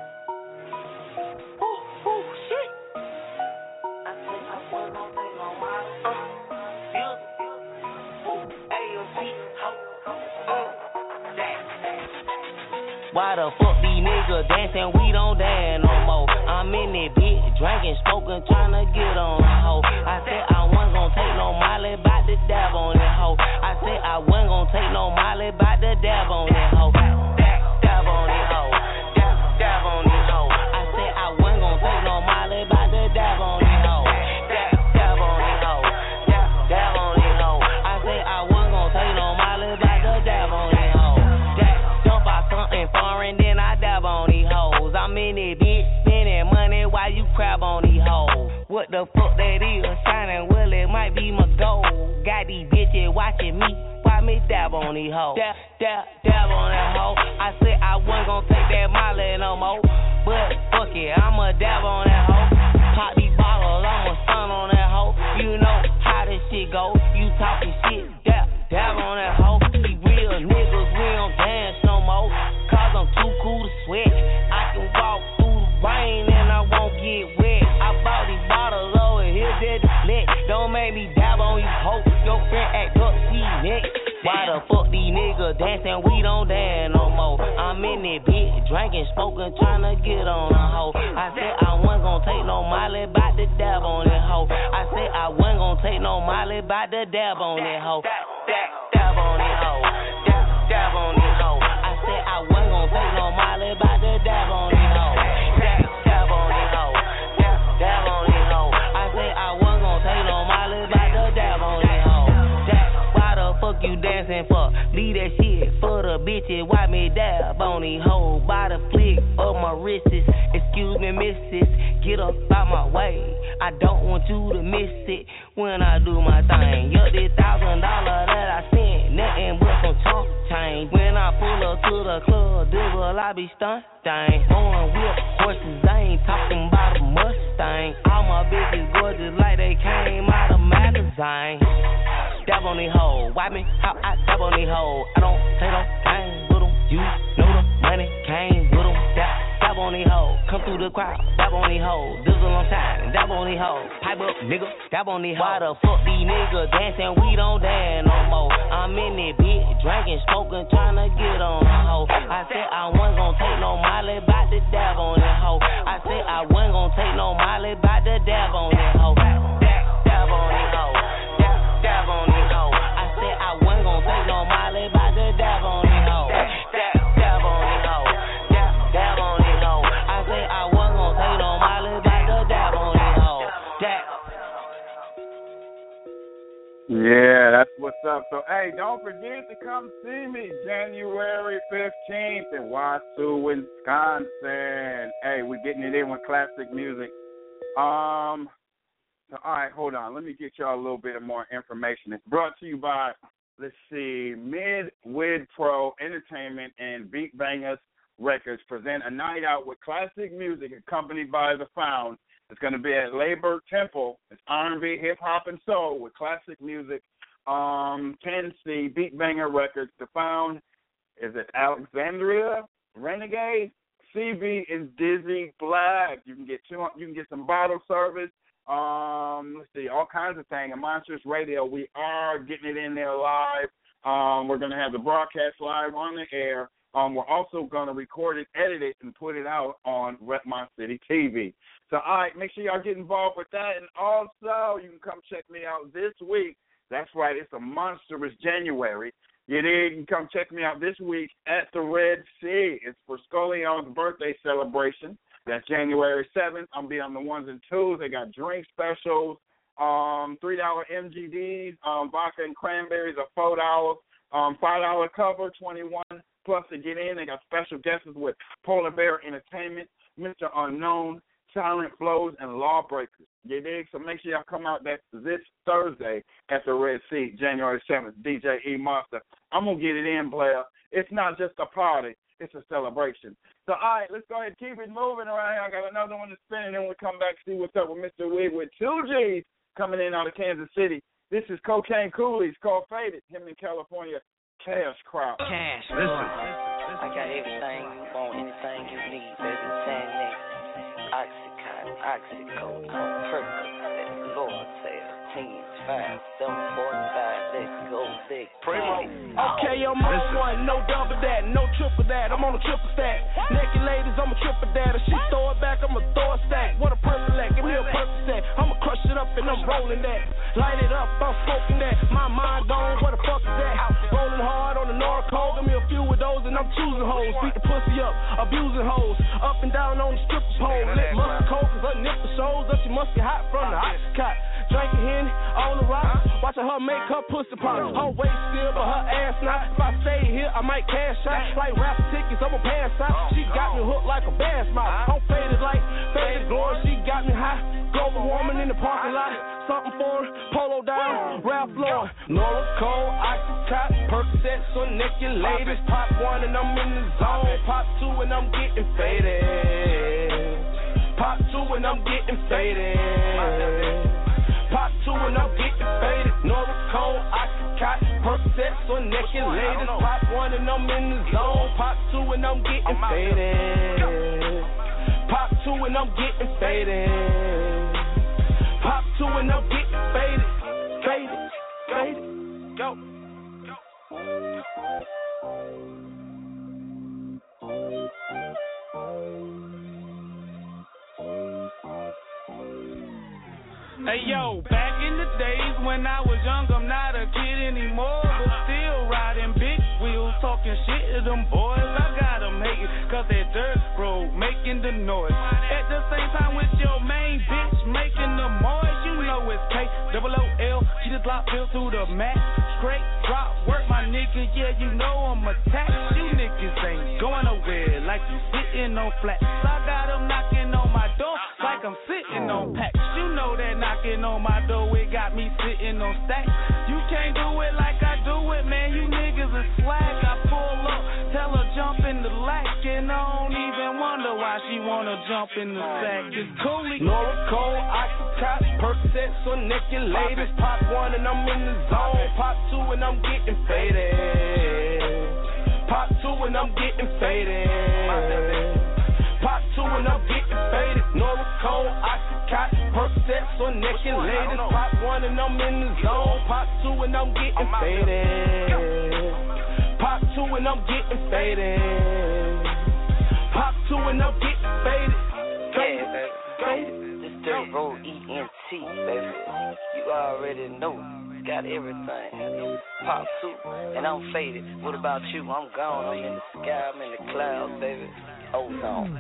Why the fuck these niggas dancing? We don't dance no more. I'm in that bitch, drinking, smoking, trying to get on a hoe. I said I wasn't might be my goal. Got these bitches watching me. Why me dab on these hoes? Dab on that hoe. I said I wasn't gon' take that Molly no more. But fuck it, I'ma dab on that hoe. Pop these bottles, I'ma stun on that hoe. You know how this shit go. You talking shit, dab on that hoe. These real niggas, we don't dance no more. Cause I'm too cool to sweat. I can walk through the rain and I won't get wet. I bought these bottles over here just to flex. Don't make me dab on you hoe. Your friend act up, see next. Why the fuck these niggas dancing? We don't dance no more. I'm in that bitch, drinking, smoking, tryna get on a hoe. I said I wasn't gon' take no Molly, bout to dab on that hoe. I said I wasn't gon' take no Molly, bout to dab on that hoe. Dab on that hoe. Dab on that hoe. I said I wasn't gon' take no Molly, bout to dab on that hoe. Dab on that hoe. Dab on that hoe. I said I wasn't gon' take no Molly, bout to dab on that hoe. Why the fuck you dancing for? Leave that shit for the bitches. Why me dab on these hoes? By the flick of my wrists. Excuse me, missus, get up out my way. I don't want you to miss it when I do my thing. Yup, this $1,000 that I spent, nothing but some chunk change. When I pull up to the club, diggle, I be stunned. Going with horses, I ain't talking about a Mustang. All my bitches gorgeous like they came out of magazine. Dab on these hoes, why me? How I dab on these hoes? I don't take no game with them. You know the money came with them. Dab on these hoes, come through the crowd. Dab on these hoes, dizzle on time. Dab on these hoes, pipe up, nigga. Dab on these hoes. Why the fuck these niggas dancing? We don't dance no more. I'm in that bitch, drinking, smoking, tryna get on a hoe. I said I wasn't gon' take no Molly, bout to dab on that hoe. I said I wasn't gon' take no Molly, bout to dab on that hoe. Dab on these hoes. Dab on these hoes. I said I wasn't gon' take no Molly, bout to dab on these hoes. Dab on these hoes. Dab on these hoes. I said I wasn't gon' take no Molly, bout to dab on these hoes. Yeah, that's what's up. So, hey, don't forget to come see me January 15th in Wausau, Wisconsin. Hey, we're getting it in with classic music. So, all right, hold on. Let me get y'all a little bit of more information. It's brought to you by, let's see, Midwid Pro Entertainment and Beat Bangers Records present a night out with classic music accompanied by The Found. It's going to be at Labor Temple. It's R&B, hip-hop, and soul with classic music. Tennessee, Beat Banger Records. The Found is at Alexandria, Renegade. CB is Dizzy Black. You can get some bottle service. Let's see, all kinds of things. And Monsters Radio, we are getting it in there live. We're going to have the broadcast live on the air. We're also going to record it, edit it, and put it out on Redmont City TV. So, all right, make sure y'all get involved with that. And also, you can come check me out this week. That's right, it's a monstrous January. You can come check me out this week at the Red Sea. It's for Scolione's birthday celebration. That's January 7th. I'll be on the ones and twos. They got drink specials, $3 MGDs, vodka and cranberries are $4, $5 cover, $21 plus to get in. They got special guests with Polar Bear Entertainment, Mr. Unknown, Silent Flows, and Lawbreakers. You dig? So make sure y'all come out this Thursday at the Red Sea, January 7th, DJ E Monster. I'm going to get it in, player. It's not just a party. It's a celebration. So, all right, let's go ahead and keep it moving around here. I got another one to spin, and then we'll come back and see what's up with Mr. Wig with 2 G's coming in out of Kansas City. This is Cocaine Coolies called Faded, him in California. Cash Crowd. Cash. Listen. I got everything you want, anything you need, baby. Xanax, Oxycontin, Oxycodone, Percocet, Lortel, Teens, 5, 7, 45, let's go, big Primo. Okay, I'm on one, no double that, no triple that. I'm on a triple stack. Naked ladies, I'm a triple that. If she throw it back, I'ma throw a stack. What a Percocet, give me a Percocet. I'ma crush it up and I'm rolling that. Light it up, I'm smoking that. My mind gone, what the fuck is that? Rolling hard on the North Coast, give me a few of those and I'm choosing hoes. Beat the pussy up, abusing hoes. Up and down on the stripper pole. Lit muscle cold, cause her nipple shows up. She must be hot from the hot cot. Drinking Henny on the rocks, watching her make her pussy pop. Her waist still, but her ass not. If I stay here, I might cash out. Like rapper tickets, I'ma pass out. She got me hooked like a bass mouth. I'm faded like faded glory. She got me high. Global woman in the parking lot. something for her. Polo down, Ralph Lauren, Nora Cole, Oxytop, Percocet, so naked ladies. Pop 1 and I'm in the zone. Pop 2 and I'm getting faded. Pop 2 and I'm getting faded. Pop 2 and I'm getting faded. Nora Cole, Oxytop, Percocet, so naked ladies. Pop 1 and I'm in the zone. Pop 2 and I'm getting faded. Pop 2 and I'm getting faded. Pop 2 and I'm getting faded. Faded, faded, go. Hey yo, back in the days when I was young, I'm not a kid anymore, but still riding big wheels, talking shit to them boys. I got them hating, cause that dirt road making the noise. At the same time with your main bitch making the noise, you know it's K-O-O-L, she just locked pills through the mat. Straight drop work, my nigga, yeah, you know I'm attached. You niggas ain't going nowhere like you sitting on flats. I got them knocking on my door like I'm sitting on packs. You know that knocking on my door, it got me sitting on stacks. You can't do it like I do it, man, you niggas are slack. I pull up, tell her jump in the lack, and I don't even wonder why she wanna jump in the sack. It's Cooley, Nora Cole, Oxytop, Percocet, so naked ladies. Pop 1 and I'm in the zone. Pop 2 and I'm getting faded. Pop 2 and I'm getting faded. Pop 2 and I'm getting faded. Nora Cole, Oxytop, Percocet, so naked ladies. Pop 1 and I'm in the zone. Pop 2 and I'm getting faded. Pop 2 and I'm getting faded. Pop 2 and I'm getting faded. Yeah, baby. This Dirt Road ENT, baby. You already know. Got everything. Pop 2 and I'm faded. What about you? I'm gone. I'm in the sky. I'm in the clouds, baby. Ozone.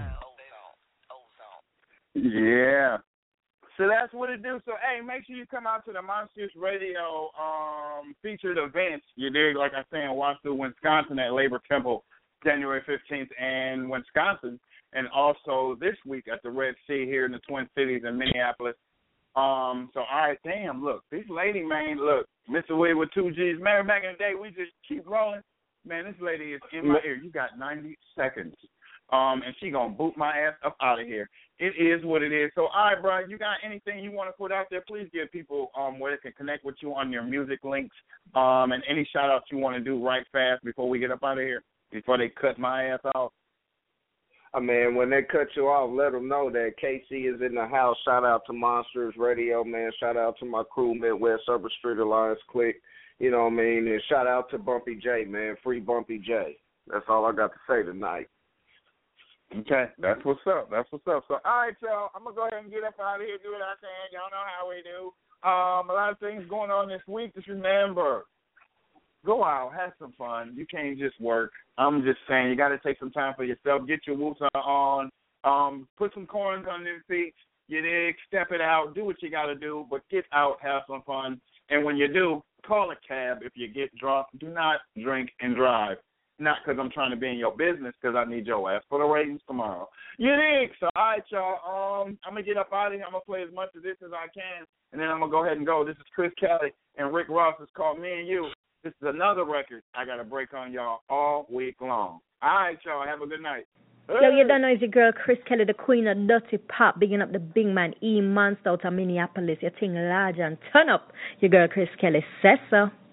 Yeah. So that's what it do. So, hey, make sure you come out to the Monsters Radio featured events. You dig, like I say, in Wausau, Wisconsin at Labor Temple, January 15th in Wisconsin. And also this week at the Red Sea here in the Twin Cities in Minneapolis. So, all right, damn, look, this lady, man, look, Mr. Wade with 2 G's. Man, back in the day, we just keep rolling. Man, this lady is in my ear. You got 90 seconds. And she going to boot my ass up out of here. It is what it is. So, all right, bro, you got anything you want to put out there, please give people where they can connect with you on your music links and any shout-outs you want to do right fast before we get up out of here, before they cut my ass off. I mean, when they cut you off, let them know that KC is in the house. Shout out to Monsters Radio, man. Shout out to my crew, Midwest Urban Street Alliance Click. You know what I mean? And shout out to Bumpy J, man. Free Bumpy J. That's all I got to say tonight. Okay, that's what's up. That's what's up. So, all right, y'all, I'm going to go ahead and get up out of here, do what I can. Y'all know how we do. A lot of things going on this week. Just remember, go out, have some fun. You can't just work. I'm just saying, you got to take some time for yourself. Get your whoops on. Put some corns on your feet. You dig, step it out. Do what you got to do, but get out, have some fun. And when you do, call a cab if you get drunk. Do not drink and drive. Not because I'm trying to be in your business, because I need your ass for the ratings tomorrow. You dig? So, all right, y'all. I'm going to get up out of here. I'm going to play as much of this as I can, and then I'm going to go ahead and go. This is Chris Kelly and Rick Ross. It's called Me and You. This is another record I got to break on y'all all week long. All right, y'all. Have a good night. Yo, you don't know it's your girl Chris Kelly, the queen of dirty pop, bigging up the big man E Monster out of Minneapolis. Your thing large and turn up. Your girl Chris Kelly says so.